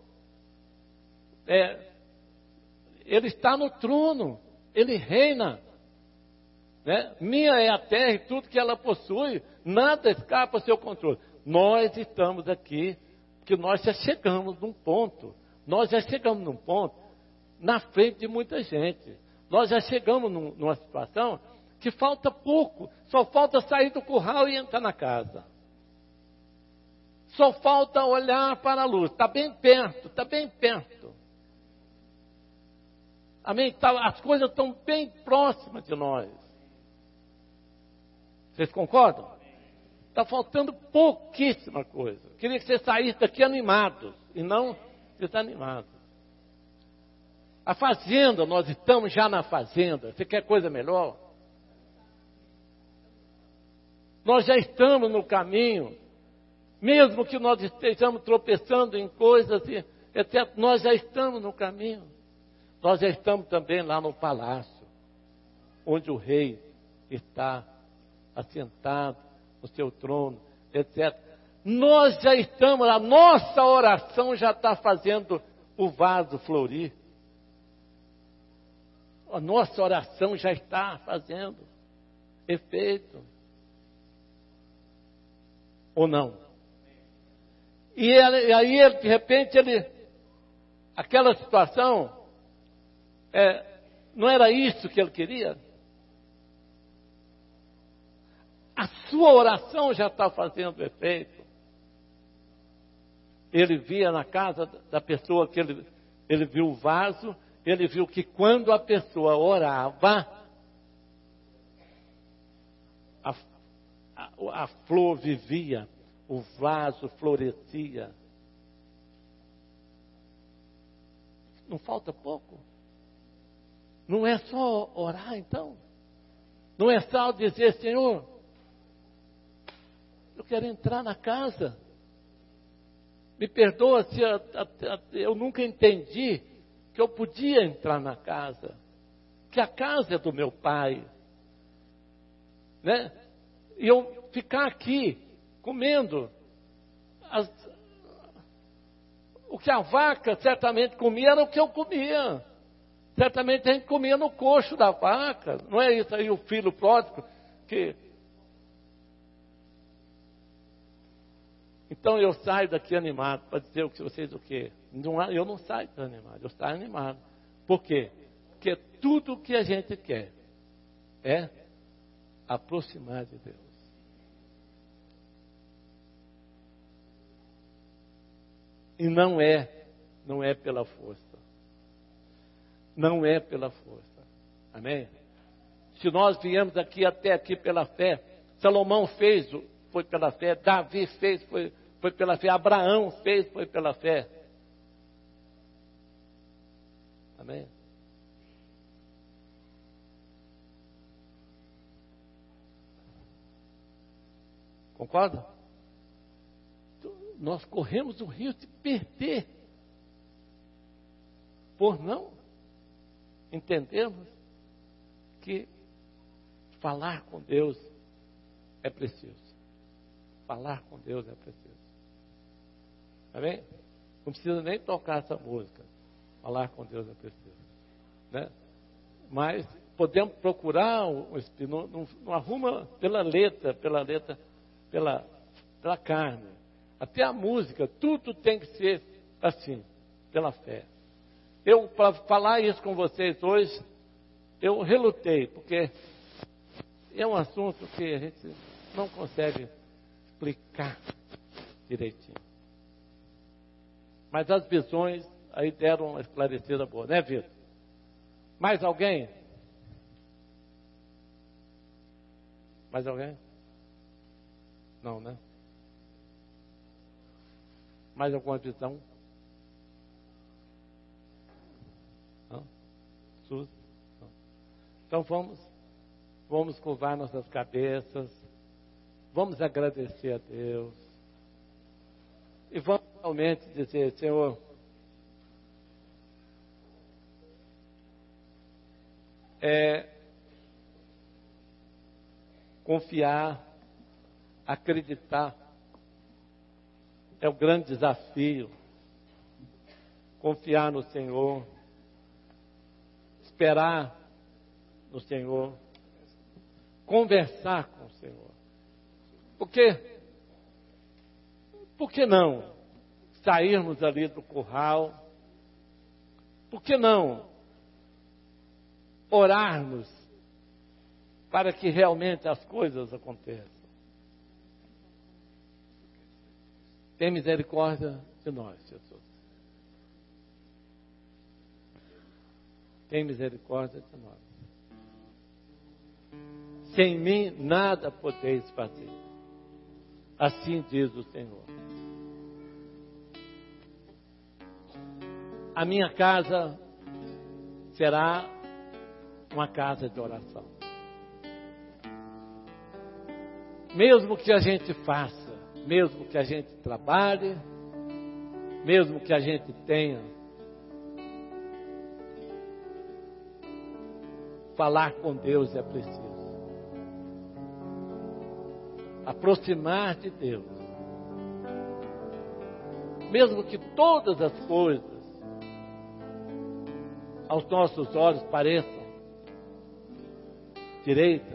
A: Ele está no trono, Ele reina, né? Minha é a terra e tudo que ela possui, nada escapa ao seu controle. Nós estamos aqui, porque nós já chegamos num ponto, na frente de muita gente. Nós já chegamos numa situação que falta pouco, só falta sair do curral e entrar na casa. Só falta olhar para a luz. Está bem perto. Amém? As coisas estão bem próximas de nós. Vocês concordam? Está faltando pouquíssima coisa. Queria que você saísse daqui animados e não desanimados. A fazenda, nós estamos já na fazenda. Você quer coisa melhor? Nós já estamos no caminho. Mesmo que nós estejamos tropeçando em coisas, etc., nós já estamos no caminho. Nós já estamos também lá no palácio, onde o rei está assentado no seu trono, etc. Nós já estamos, a nossa oração já está fazendo o vaso florir. A nossa oração já está fazendo efeito. Ou não? E aí, de repente, aquela situação, não era isso que ele queria? A sua oração já está fazendo efeito. Ele via na casa da pessoa que ele viu o vaso, ele viu que quando a pessoa orava, a flor vivia, o vaso florescia. Não falta pouco? Não é só orar, então? Não é só dizer, Senhor, eu quero entrar na casa. Me perdoa se eu nunca entendi que eu podia entrar na casa. Que a casa é do meu pai. Né? E eu ficar aqui comendo o que a vaca certamente comia era o que eu comia. Certamente a gente comia no coxo da vaca. Não é isso aí o filho pródigo que... Então eu saio daqui animado para dizer que vocês o quê? Eu não saio desanimado, eu saio animado. Por quê? Porque tudo que a gente quer é aproximar de Deus. E não é pela força. Não é pela força. Amém? Se nós viemos até aqui pela fé, Salomão fez, foi pela fé, Davi fez, foi pela fé, Abraão fez, foi pela fé. Amém? Concorda? Nós corremos o risco de perder por não entendermos que falar com Deus é preciso. Falar com Deus é preciso. Amém? Não precisa nem tocar essa música. Falar com Deus é preciso. Né? Mas podemos procurar o Espírito. Não arruma pela letra, pela carne. Até a música, tudo tem que ser assim, pela fé. Eu, para falar isso com vocês hoje, eu relutei, porque é um assunto que a gente não consegue explicar direitinho. Mas as visões aí deram uma esclarecida boa, né, Vitor? Mais alguém? Mais alguém? Não, né? Mais alguma visão? Não? Suzy? Não. Então vamos curvar nossas cabeças, vamos agradecer a Deus e vamos realmente dizer, Senhor, confiar, acreditar, é o grande desafio. Confiar no Senhor, esperar no Senhor, conversar com o Senhor. Por que não sairmos ali do curral? Por que não orarmos para que realmente as coisas aconteçam? Tem misericórdia de nós, Jesus. Tem misericórdia de nós. Sem mim nada podeis fazer. Assim diz o Senhor. A minha casa será uma casa de oração. Mesmo que a gente faça, mesmo que a gente trabalhe, mesmo que a gente tenha, falar com Deus é preciso. Aproximar de Deus mesmo que todas as coisas aos nossos olhos pareçam direitas,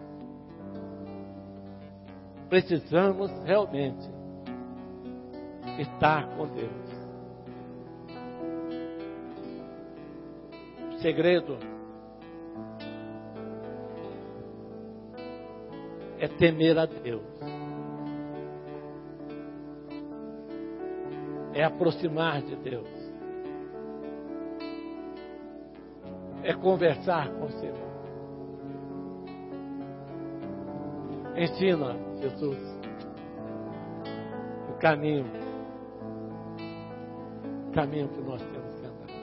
A: precisamos realmente estar com Deus. O segredo é temer a Deus, é aproximar de Deus, é conversar com o Senhor. Ensina, Jesus, o caminho que nós temos que andar.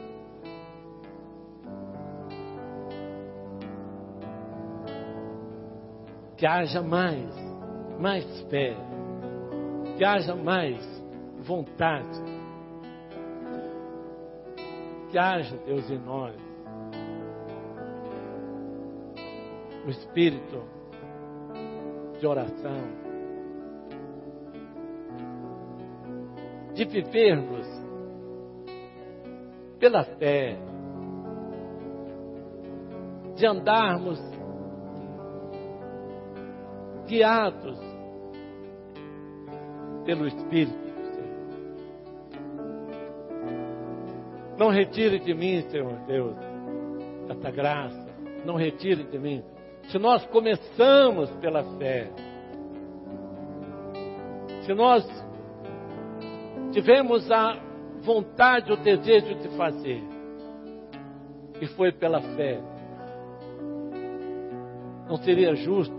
A: Que haja mais fé, que haja mais vontade, que haja, Deus, em nós o espírito de oração, de vivermos pela fé, de andarmos guiados pelo Espírito do Senhor. Não retire de mim, Senhor Deus, essa graça, não retire de mim. Se nós começamos pela fé, se nós tivemos a vontade, o desejo de fazer, e foi pela fé, não seria justo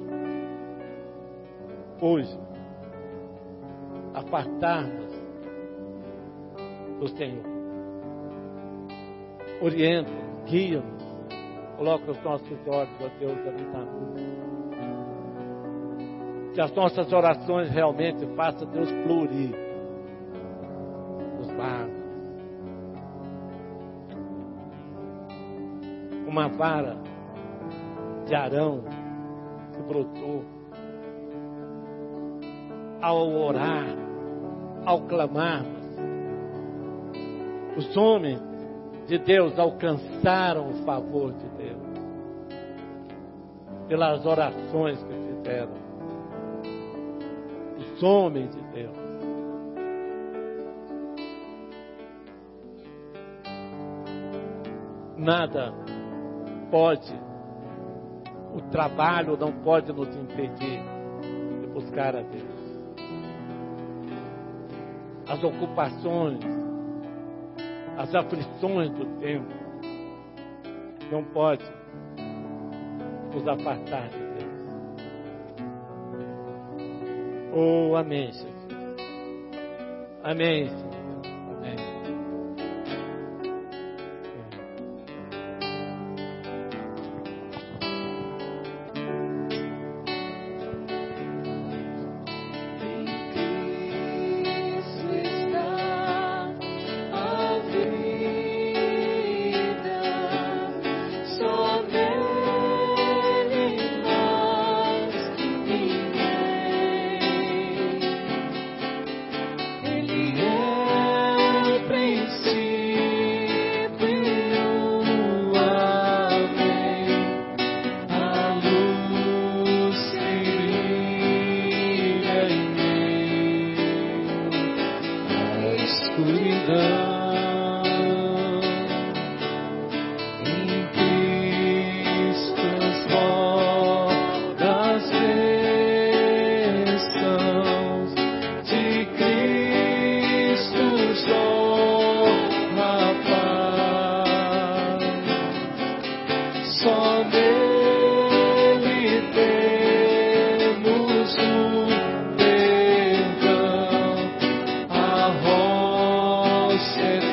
A: hoje apartarmos do Senhor. Orienta-nos, guia-nos. Coloca os nossos olhos, ó Deus, ali na luz. Que as nossas orações realmente façam Deus fluir nos vasos. Uma vara de Arão que brotou ao orar, ao clamarmos. Os homens de Deus alcançaram o favor de Deus pelas orações que fizeram. Os homens de Deus. Nada pode, o trabalho não pode nos impedir de buscar a Deus. As ocupações, as aflições do tempo não pode nos apartar de Deus. Oh, amém, Jesus. Amém, Senhor. Amém.
J: Said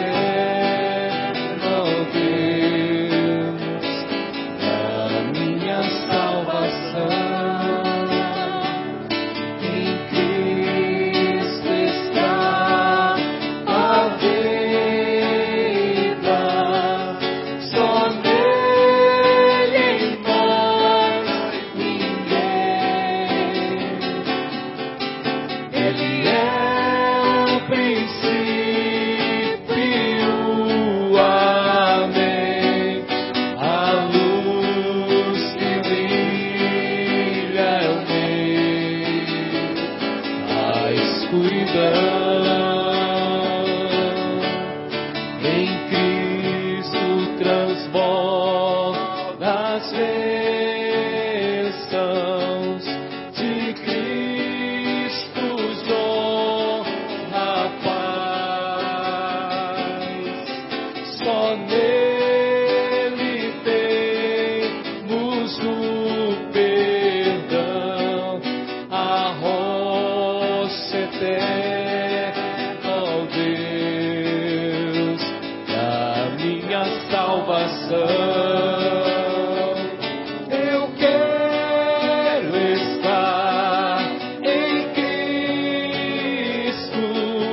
A: Eu quero estar em Cristo,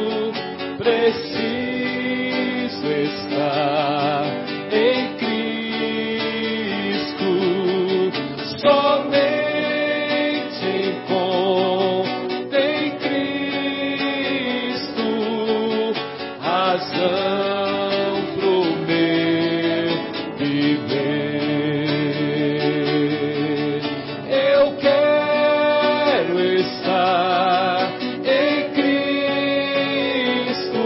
A: preciso estar em Cristo, somente encontro em Cristo razão pro meu viver. Eu quero estar em Cristo,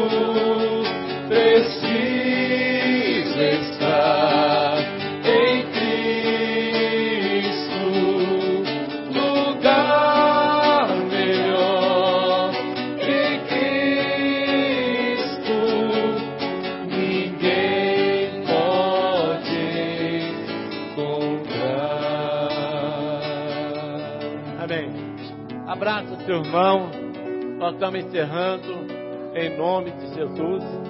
A: preciso estar em Cristo, lugar melhor em Cristo, ninguém pode encontrar. Amém. Abraça o seu irmão. Nós estamos encerrando em nome de Jesus.